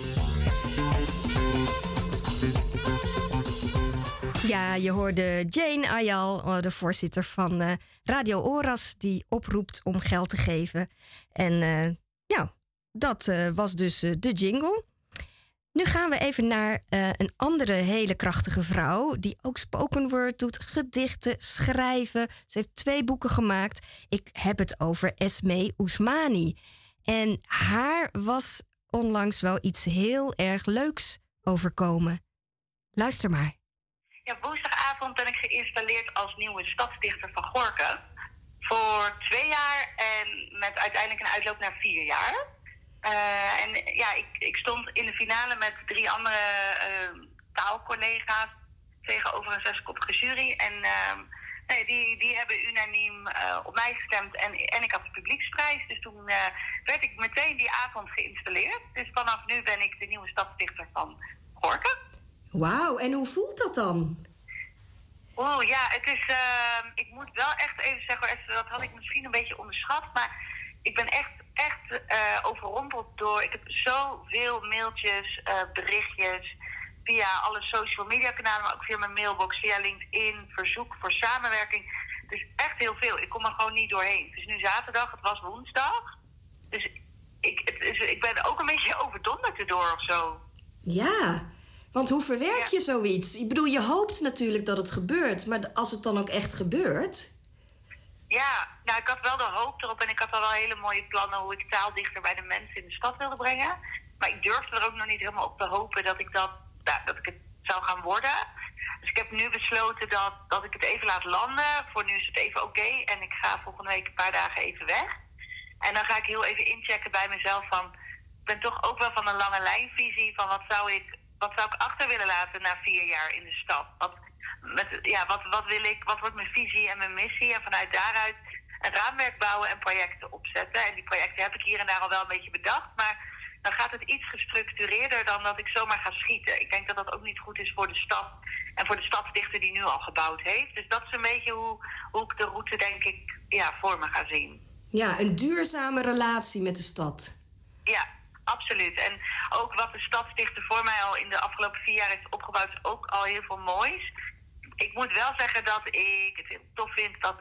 Ja, je hoorde Jane Ayal, de voorzitter van Radio Oras, die oproept om geld te geven. En dat was dus de jingle. Nu gaan we even naar een andere hele krachtige vrouw die ook spoken word doet, gedichten, schrijven. Ze heeft 2 boeken gemaakt. Ik heb het over Esmee Oesmani. En haar was onlangs wel iets heel erg leuks overkomen. Luister maar. Ja, woensdagavond ben ik geïnstalleerd als nieuwe stadsdichter van Gorinchem. Voor 2 jaar en met uiteindelijk een uitloop naar 4 jaar. Ik stond in de finale met 3 andere taalcollega's tegenover een 6-koppige jury. En die hebben unaniem op mij gestemd en ik had de publieksprijs. Dus toen werd ik meteen die avond geïnstalleerd. Dus vanaf nu ben ik de nieuwe stadsdichter van Gorinchem. Wauw, en hoe voelt dat dan? Het is... ik moet wel echt even zeggen, Esther, dat had ik misschien een beetje onderschat. Maar ik ben echt overrompeld door... Ik heb zoveel mailtjes, berichtjes... via alle social media kanalen, maar ook via mijn mailbox, via LinkedIn, verzoek voor samenwerking. Dus echt heel veel. Ik kom er gewoon niet doorheen. Het is nu zaterdag, het was woensdag. Dus ik ben ook een beetje overdonderd erdoor of zo. Ja, want hoe verwerk je zoiets? Ik bedoel, je hoopt natuurlijk dat het gebeurt, maar als het dan ook echt gebeurt... Ja, nou, ik had wel de hoop erop en ik had al wel hele mooie plannen hoe ik taal dichter bij de mensen in de stad wilde brengen. Maar ik durfde er ook nog niet helemaal op te hopen dat ik het zou gaan worden. Dus ik heb nu besloten dat ik het even laat landen. Voor nu is het even oké. En ik ga volgende week een paar dagen even weg. En dan ga ik heel even inchecken bij mezelf van... Ik ben toch ook wel van een lange lijnvisie van wat zou ik achter willen laten na 4 jaar in de stad. Wat wil ik, wat wordt mijn visie en mijn missie? En vanuit daaruit een raamwerk bouwen en projecten opzetten. En die projecten heb ik hier en daar al wel een beetje bedacht. Maar dan gaat het iets gestructureerder dan dat ik zomaar ga schieten. Ik denk dat dat ook niet goed is voor de stad en voor de stadsdichter die nu al gebouwd heeft. Dus dat is een beetje hoe ik de route, denk ik, voor me ga zien. Ja, een duurzame relatie met de stad. Ja, absoluut. En ook wat de stadsdichter voor mij al in de afgelopen 4 jaar heeft opgebouwd, is ook al heel veel moois. Ik moet wel zeggen dat ik het heel tof vind dat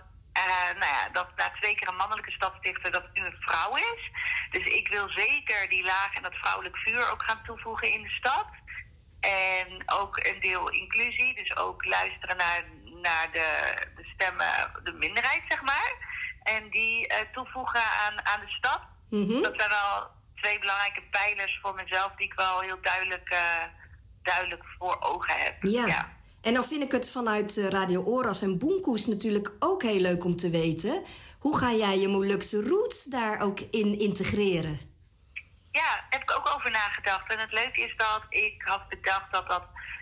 na 2 keer een mannelijke stadsdichter dat nu een vrouw is. Dus ik wil zeker die laag en dat vrouwelijk vuur ook gaan toevoegen in de stad. En ook een deel inclusie, dus ook luisteren naar de stemmen, de minderheid, zeg maar. En die toevoegen aan de stad. Mm-hmm. Dat zijn al 2 belangrijke pijlers voor mezelf die ik wel heel duidelijk voor ogen heb. Ja. En dan vind ik het vanuit Radio Oras en Boenkoes natuurlijk ook heel leuk om te weten. Hoe ga jij je Molukse roots daar ook in integreren? Ja, heb ik ook over nagedacht. En het leuke is dat ik had bedacht dat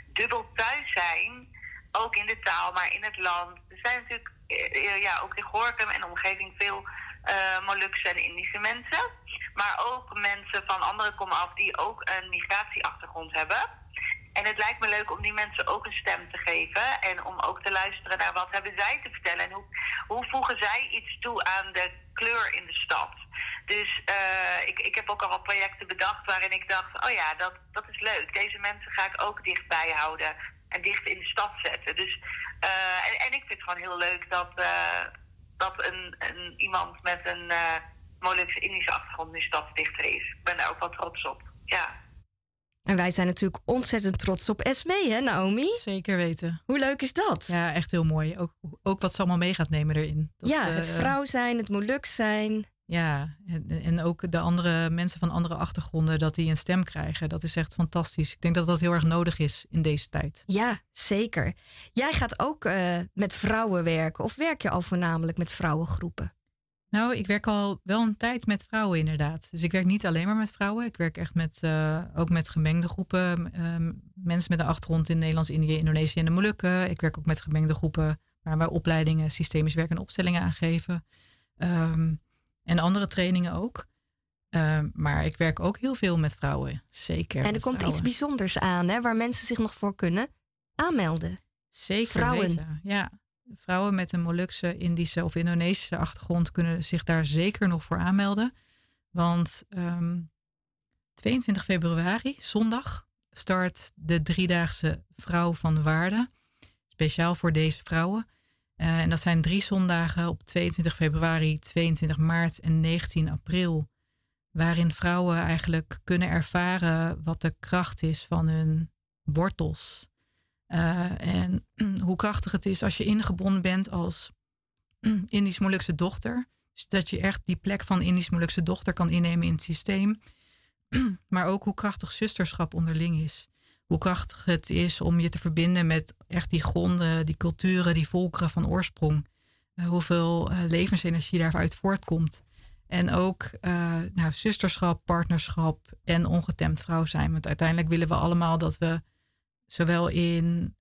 dubbel thuis zijn. Ook in de taal, maar in het land. Er zijn natuurlijk ook in Gorinchem en de omgeving veel Molukse en Indische mensen. Maar ook mensen van andere komaf die ook een migratieachtergrond hebben. En het lijkt me leuk om die mensen ook een stem te geven. En om ook te luisteren naar wat hebben zij te vertellen. En hoe voegen zij iets toe aan de kleur in de stad. Dus ik heb ook al wat projecten bedacht waarin ik dacht, oh ja, dat is leuk. Deze mensen ga ik ook dichtbij houden. En dicht in de stad zetten. Dus, en ik vind het gewoon heel leuk dat iemand met een Molukse Indische achtergrond nu stadsdichter is. Ik ben daar ook wel trots op. Ja. En wij zijn natuurlijk ontzettend trots op Esmee, hè Naomi? Zeker weten. Hoe leuk is dat? Ja, echt heel mooi. Ook wat ze allemaal mee gaat nemen erin. Het vrouw zijn, het Moluks zijn. Ja, en ook de andere mensen van andere achtergronden, dat die een stem krijgen. Dat is echt fantastisch. Ik denk dat dat heel erg nodig is in deze tijd. Ja, zeker. Jij gaat ook met vrouwen werken. Of werk je al voornamelijk met vrouwengroepen? Nou, ik werk al wel een tijd met vrouwen inderdaad. Dus ik werk niet alleen maar met vrouwen. Ik werk echt ook met gemengde groepen. Mensen met een achtergrond in Nederlands-Indië, Indonesië en de Molukken. Ik werk ook met gemengde groepen waar wij opleidingen, systemisch werk en opstellingen aan geven. En andere trainingen ook. Maar ik werk ook heel veel met vrouwen. Zeker. En er komt iets bijzonders aan, hè, waar mensen zich nog voor kunnen aanmelden. Zeker vrouwen. weten. Ja. Vrouwen met een Molukse, Indische of Indonesische achtergrond kunnen zich daar zeker nog voor aanmelden. Want 22 februari, zondag, start de 3-daagse Vrouw van Waarde. Speciaal voor deze vrouwen. En dat zijn 3 zondagen op 22 februari, 22 maart en 19 april. Waarin vrouwen eigenlijk kunnen ervaren wat de kracht is van hun wortels. En hoe krachtig het is als je ingebonden bent als Indisch-Molukse dochter. Dus dat je echt die plek van Indisch-Molukse dochter kan innemen in het systeem. Maar ook hoe krachtig zusterschap onderling is. Hoe krachtig het is om je te verbinden met echt die gronden, die culturen, die volkeren van oorsprong. Hoeveel levensenergie daaruit voortkomt. En ook zusterschap, partnerschap en ongetemd vrouw zijn. Want uiteindelijk willen we allemaal dat we zowel in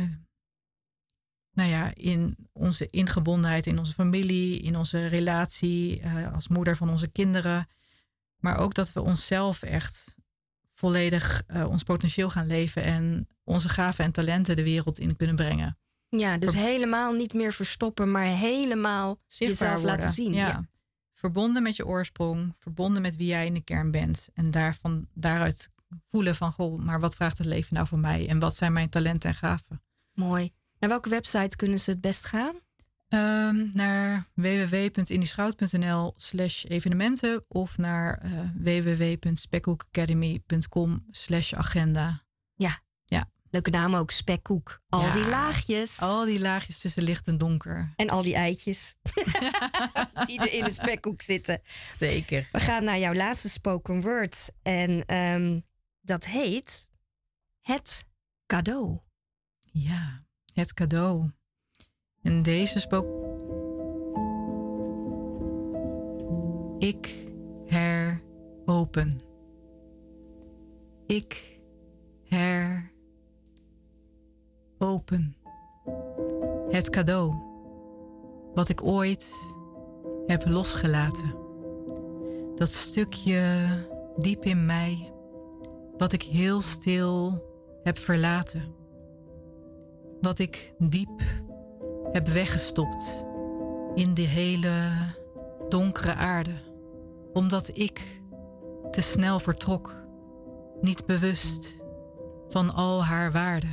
onze ingebondenheid in onze familie, in onze relatie als moeder van onze kinderen. Maar ook dat we onszelf echt volledig ons potentieel gaan leven en onze gaven en talenten de wereld in kunnen brengen. Ja, dus helemaal niet meer verstoppen, maar helemaal zichtbaar jezelf worden. Laten zien. Ja. Verbonden met je oorsprong, verbonden met wie jij in de kern bent. En daaruit voelen van, goh, maar wat vraagt het leven nou van mij? En wat zijn mijn talenten en gaven? Mooi. Naar welke website kunnen ze het best gaan? Naar www.indischout.nl/evenementen of naar www.spekhoekacademy.com/agenda. Ja. Ja. Leuke naam ook, spekhoek. Al die laagjes. Al die laagjes tussen licht en donker. En al die eitjes die er in de spekhoek zitten. Zeker. We gaan naar jouw laatste spoken word. En dat heet Het Cadeau. Ja, het cadeau. En deze Ik heropen. Ik heropen. Het cadeau. Wat ik ooit heb losgelaten. Dat stukje diep in mij. Wat ik heel stil heb verlaten. Wat ik diep heb weggestopt in de hele donkere aarde. Omdat ik te snel vertrok, niet bewust van al haar waarde.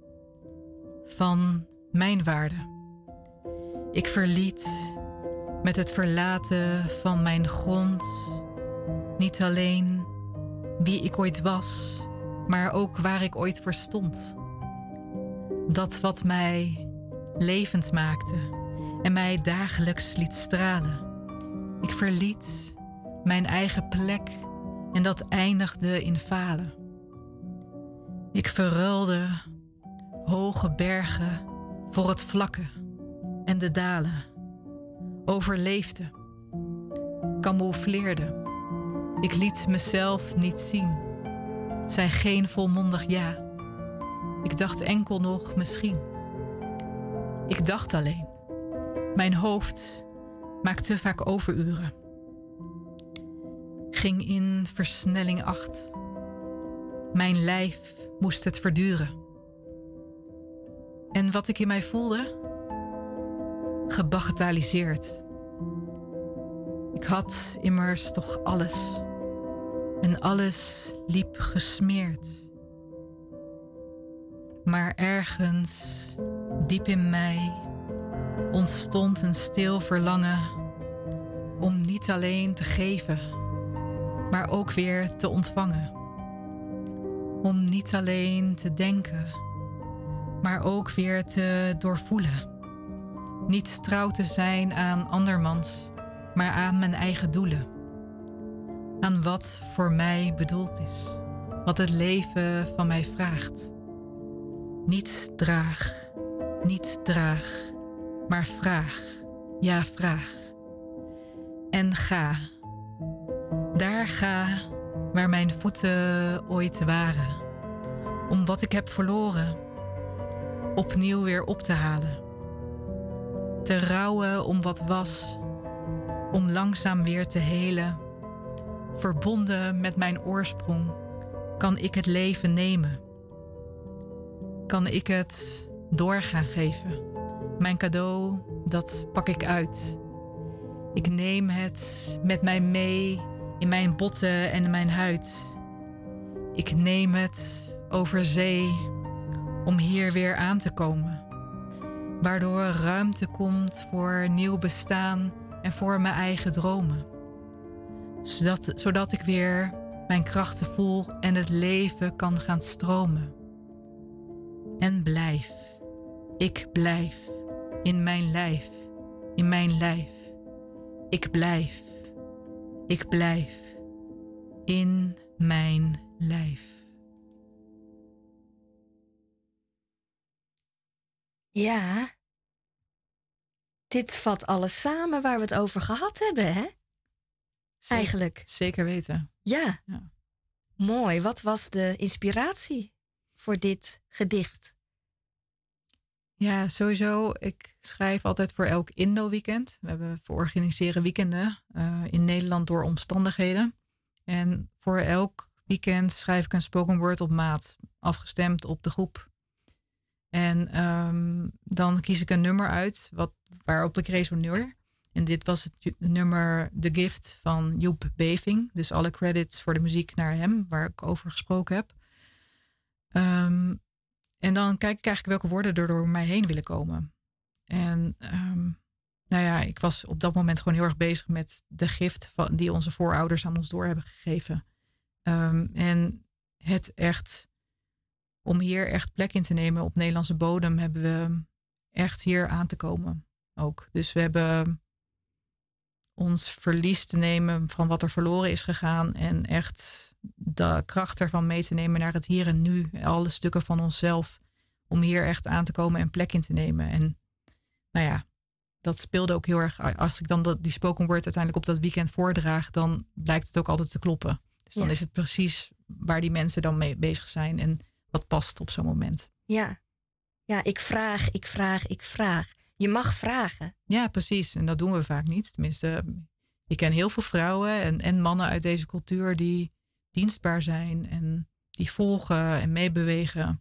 Van mijn waarde. Ik verliet met het verlaten van mijn grond niet alleen wie ik ooit was, maar ook waar ik ooit voor stond. Dat wat mij levend maakte en mij dagelijks liet stralen. Ik verliet mijn eigen plek en dat eindigde in falen. Ik verruilde hoge bergen voor het vlakke en de dalen. Overleefde, camoufleerde. Ik liet mezelf niet zien. Zei geen volmondig ja. Ik dacht enkel nog misschien. Ik dacht alleen. Mijn hoofd maakte vaak overuren. Ging in versnelling 8. Mijn lijf moest het verduren. En wat ik in mij voelde? Gebagatelliseerd. Ik had immers toch alles. En alles liep gesmeerd. Maar ergens, diep in mij, ontstond een stil verlangen om niet alleen te geven, maar ook weer te ontvangen. Om niet alleen te denken, maar ook weer te doorvoelen. Niet trouw te zijn aan andermans, maar aan mijn eigen doelen. Aan wat voor mij bedoeld is, wat het leven van mij vraagt. Niet draag, maar vraag, ja vraag. En ga, daar ga waar mijn voeten ooit waren. Om wat ik heb verloren, opnieuw weer op te halen. Te rouwen om wat was, om langzaam weer te helen. Verbonden met mijn oorsprong, kan ik het leven nemen. Kan ik het door gaan geven. Mijn cadeau, dat pak ik uit. Ik neem het met mij mee in mijn botten en in mijn huid. Ik neem het over zee om hier weer aan te komen. Waardoor er ruimte komt voor nieuw bestaan en voor mijn eigen dromen. Zodat ik weer mijn krachten voel en het leven kan gaan stromen. En blijf, ik blijf, in mijn lijf, in mijn lijf. Ik blijf, in mijn lijf. Ja, dit vat alles samen waar we het over gehad hebben, hè? Eigenlijk. Zeker weten. Ja. Ja. Mooi. Wat was de inspiratie voor dit gedicht? Ja, sowieso. Ik schrijf altijd voor elk Indo-weekend. We organiseren weekenden in Nederland door omstandigheden. En voor elk weekend schrijf ik een spoken word op maat, afgestemd op de groep. En dan kies ik een nummer uit waarop ik resoneer. En dit was het nummer The Gift van Joep Beving. Dus alle credits voor de muziek naar hem, waar ik over gesproken heb. En dan kijk ik eigenlijk welke woorden er door mij heen willen komen. En ik was op dat moment gewoon heel erg bezig met de gift die onze voorouders aan ons door hebben gegeven. En het echt, om hier echt plek in te nemen op Nederlandse bodem, hebben we echt hier aan te komen ook. Dus we hebben ons verlies te nemen van wat er verloren is gegaan en echt de kracht ervan mee te nemen naar het hier en nu. Alle stukken van onszelf om hier echt aan te komen en plek in te nemen. En dat speelde ook heel erg. Als ik dan die spoken word uiteindelijk op dat weekend voordraag, dan blijkt het ook altijd te kloppen. Dus dan is het precies waar die mensen dan mee bezig zijn en wat past op zo'n moment. Ja, ik vraag. Je mag vragen. Ja, precies. En dat doen we vaak niet. Tenminste, ik ken heel veel vrouwen en mannen uit deze cultuur die dienstbaar zijn en die volgen en meebewegen.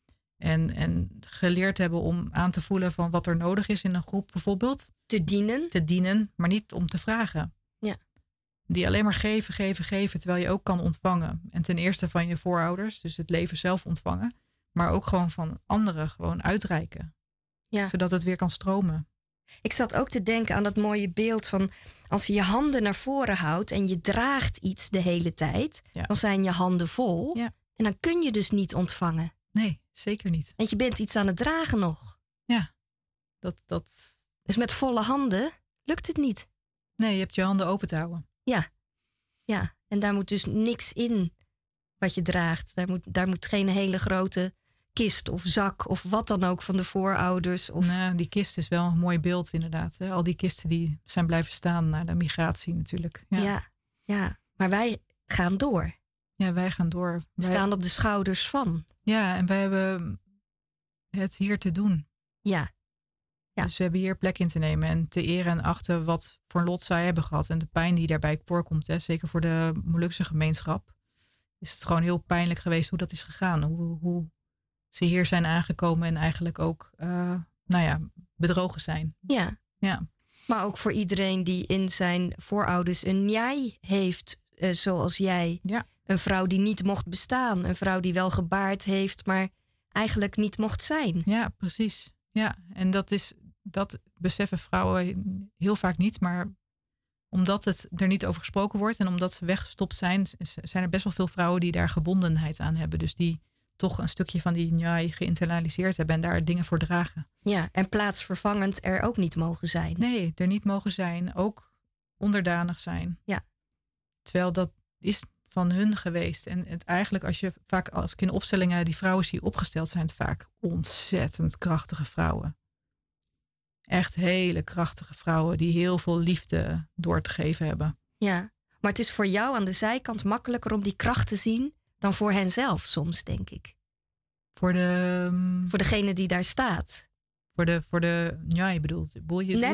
En geleerd hebben om aan te voelen van wat er nodig is in een groep bijvoorbeeld. Te dienen, maar niet om te vragen. Ja. Die alleen maar geven, terwijl je ook kan ontvangen. En ten eerste van je voorouders, dus het leven zelf ontvangen. Maar ook gewoon van anderen gewoon uitreiken. Ja. Zodat het weer kan stromen. Ik zat ook te denken aan dat mooie beeld van als je je handen naar voren houdt en je draagt iets de hele tijd, dan zijn je handen vol. Ja. En dan kun je dus niet ontvangen. Nee, zeker niet. Want je bent iets aan het dragen nog. Ja. Dus met volle handen lukt het niet. Nee, je hebt je handen open te houden. Ja. En daar moet dus niks in wat je draagt. Daar moet geen hele grote kist of zak of wat dan ook van de voorouders. Of... Nou, die kist is wel een mooi beeld inderdaad. Hè? Al die kisten die zijn blijven staan na de migratie natuurlijk. Ja. Maar wij gaan door. Ja, wij gaan door. We staan op de schouders van. Ja, en wij hebben het hier te doen. Ja. Ja. Dus we hebben hier plek in te nemen en te eren en achten wat voor lot zij hebben gehad. En de pijn die daarbij voorkomt, hè, zeker voor de Molukse gemeenschap, is het gewoon heel pijnlijk geweest hoe dat is gegaan. Hoe ze hier zijn aangekomen en eigenlijk ook bedrogen zijn. Ja. Ja. Maar ook voor iedereen die in zijn voorouders een njai heeft, zoals jij. Ja. Een vrouw die niet mocht bestaan. Een vrouw die wel gebaard heeft, maar eigenlijk niet mocht zijn. Ja, precies. Ja, en dat beseffen vrouwen heel vaak niet. Maar omdat het er niet over gesproken wordt en omdat ze weggestopt zijn er best wel veel vrouwen die daar gebondenheid aan hebben. Dus die toch een stukje van die njai geïnternaliseerd hebben en daar dingen voor dragen. Ja, en plaatsvervangend er ook niet mogen zijn. Nee, er niet mogen zijn. Ook onderdanig zijn. Ja. Terwijl dat is van hun geweest. En het eigenlijk, als ik in opstellingen die vrouwen zie opgesteld, zijn het vaak ontzettend krachtige vrouwen. Echt hele krachtige vrouwen die heel veel liefde door te geven hebben. Ja, maar het is voor jou aan de zijkant makkelijker om die kracht te zien dan voor hen zelf soms, denk ik. Voor degene die daar staat. Voor de njai bedoelt. De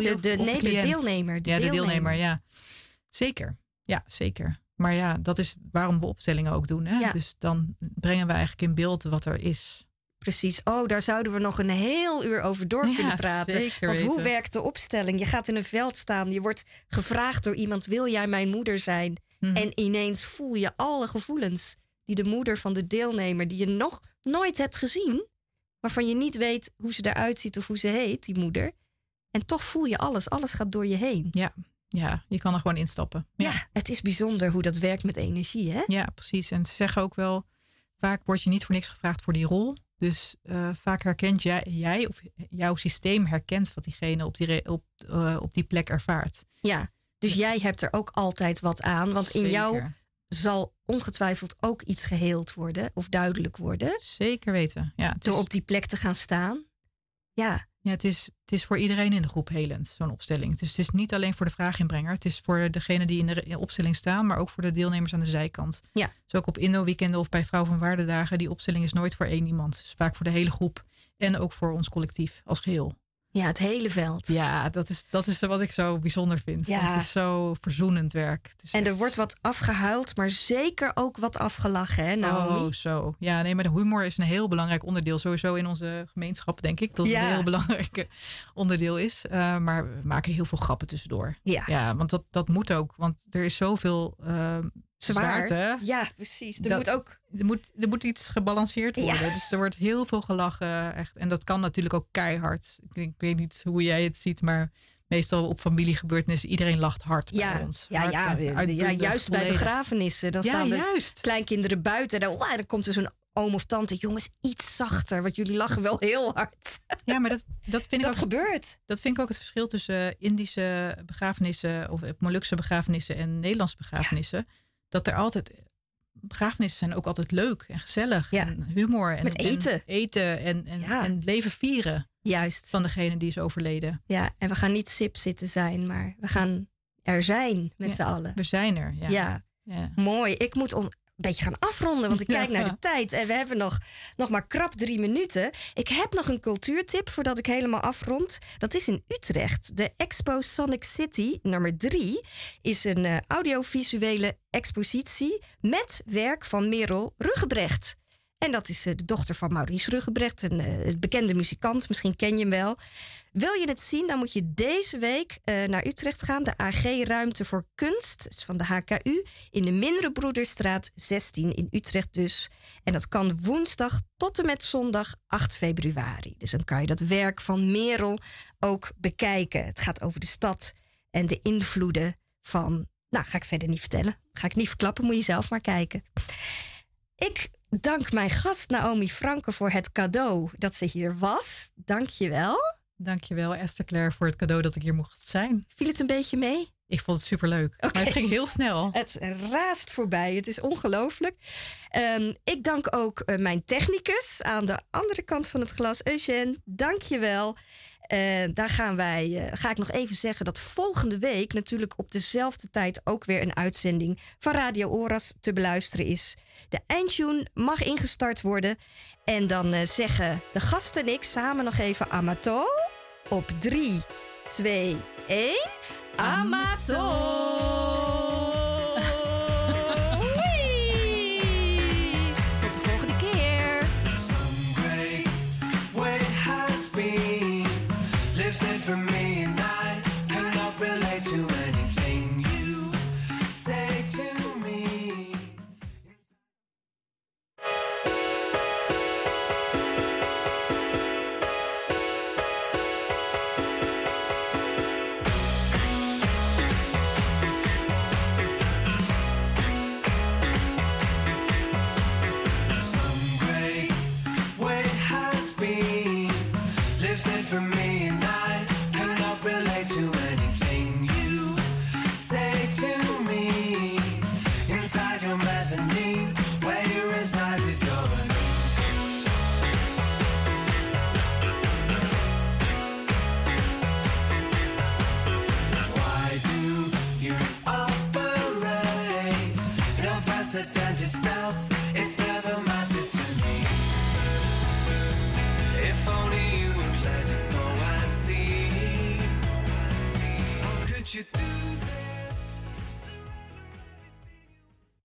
deelnemer. De deelnemer, ja. Zeker. Ja, zeker. Maar ja, dat is waarom we opstellingen ook doen. Hè? Ja. Dus dan brengen we eigenlijk in beeld wat er is. Precies. Oh, daar zouden we nog een heel uur over door kunnen praten. Zeker Want hoe weten. werkt de opstelling? Je gaat in een veld staan. Je wordt gevraagd door iemand, wil jij mijn moeder zijn? En ineens voel je alle gevoelens die de moeder van de deelnemer, die je nog nooit hebt gezien, waarvan je niet weet hoe ze eruit ziet of hoe ze heet, die moeder. En toch voel je alles. Alles gaat door je heen. Ja, je kan er gewoon instappen. Ja, het is bijzonder hoe dat werkt met energie, hè? Ja, precies. En ze zeggen ook wel, vaak word je niet voor niks gevraagd voor die rol. Dus vaak herkent jij of jouw systeem herkent wat diegene op die plek ervaart. Ja, dus jij hebt er ook altijd wat aan. Want in jou zal ongetwijfeld ook iets geheeld worden of duidelijk worden. Zeker weten. Ja, door op die plek te gaan staan. Ja. Ja, het is voor iedereen in de groep helend, zo'n opstelling. Dus het is niet alleen voor de vraaginbrenger. Het is voor degene die in de opstelling staan, maar ook voor de deelnemers aan de zijkant. Ja. Dus ook op Indo-weekenden of bij Vrouw van Waardedagen. Die opstelling is nooit voor één iemand. Het is vaak voor de hele groep en ook voor ons collectief als geheel. Ja, het hele veld. Ja, dat is wat ik zo bijzonder vind. Ja. Want het is zo verzoenend werk. En er wordt wat afgehuild, maar zeker ook wat afgelachen, hè, Naomi? Oh, zo. Ja, nee, maar de humor is een heel belangrijk onderdeel. Sowieso in onze gemeenschap, denk ik. Dat het een heel belangrijk onderdeel is. Maar we maken heel veel grappen tussendoor. Ja, want dat moet ook. Want er is zoveel zwaarte. Ja, precies. Er moet iets gebalanceerd worden. Ja. Dus er wordt heel veel gelachen. Echt. En dat kan natuurlijk ook keihard. Ik weet niet hoe jij het ziet, maar meestal op familiegebeurtenissen, iedereen lacht hard bij ons. Juist bij begrafenissen. Dan staan de kleinkinderen buiten. En dan komt er zo'n oom of tante. Jongens, iets zachter, want jullie lachen wel heel hard. Ja, maar dat vind ik ook gebeurt. Dat vind ik ook het verschil tussen Indische begrafenissen of Molukse begrafenissen en Nederlandse begrafenissen. Ja. Dat er altijd begrafenissen zijn ook altijd leuk en gezellig. Ja. En humor. En, met eten. En leven vieren. Juist. Van degene die is overleden. Ja, en we gaan niet sip zitten zijn, maar we gaan er zijn met z'n allen. We zijn er, ja. Mooi. Ik moet een beetje gaan afronden, want ik kijk naar de tijd. En we hebben nog maar krap 3 minuten. Ik heb nog een cultuurtip voordat ik helemaal afrond. Dat is in Utrecht. De Expo Sonic City nummer 3 is een audiovisuele expositie met werk van Merel Ruggebrecht. En dat is de dochter van Maurice Ruggebrecht, een bekende muzikant. Misschien ken je hem wel. Wil je het zien, dan moet je deze week naar Utrecht gaan. De AG Ruimte voor Kunst, dus van de HKU, in de Minderbroederstraat 16 in Utrecht dus. En dat kan woensdag tot en met zondag 8 februari. Dus dan kan je dat werk van Merel ook bekijken. Het gaat over de stad en de invloeden van... Nou, ga ik verder niet vertellen. Ga ik niet verklappen, moet je zelf maar kijken. Ik dank mijn gast Naomi Franke voor het cadeau dat ze hier was. Dank je wel. Dank je wel, Esther Claire, voor het cadeau dat ik hier mocht zijn. Viel het een beetje mee? Ik vond het superleuk. Okay. Maar het ging heel snel. Het raast voorbij. Het is ongelooflijk. Ik dank ook mijn technicus aan de andere kant van het glas. Eugène, dank je wel. Daar ga ik nog even zeggen dat volgende week natuurlijk op dezelfde tijd ook weer een uitzending van Radio Oras te beluisteren is. De eindtune mag ingestart worden. En dan zeggen de gast en ik samen nog even Amato. Op 3, 2, 1. Amato!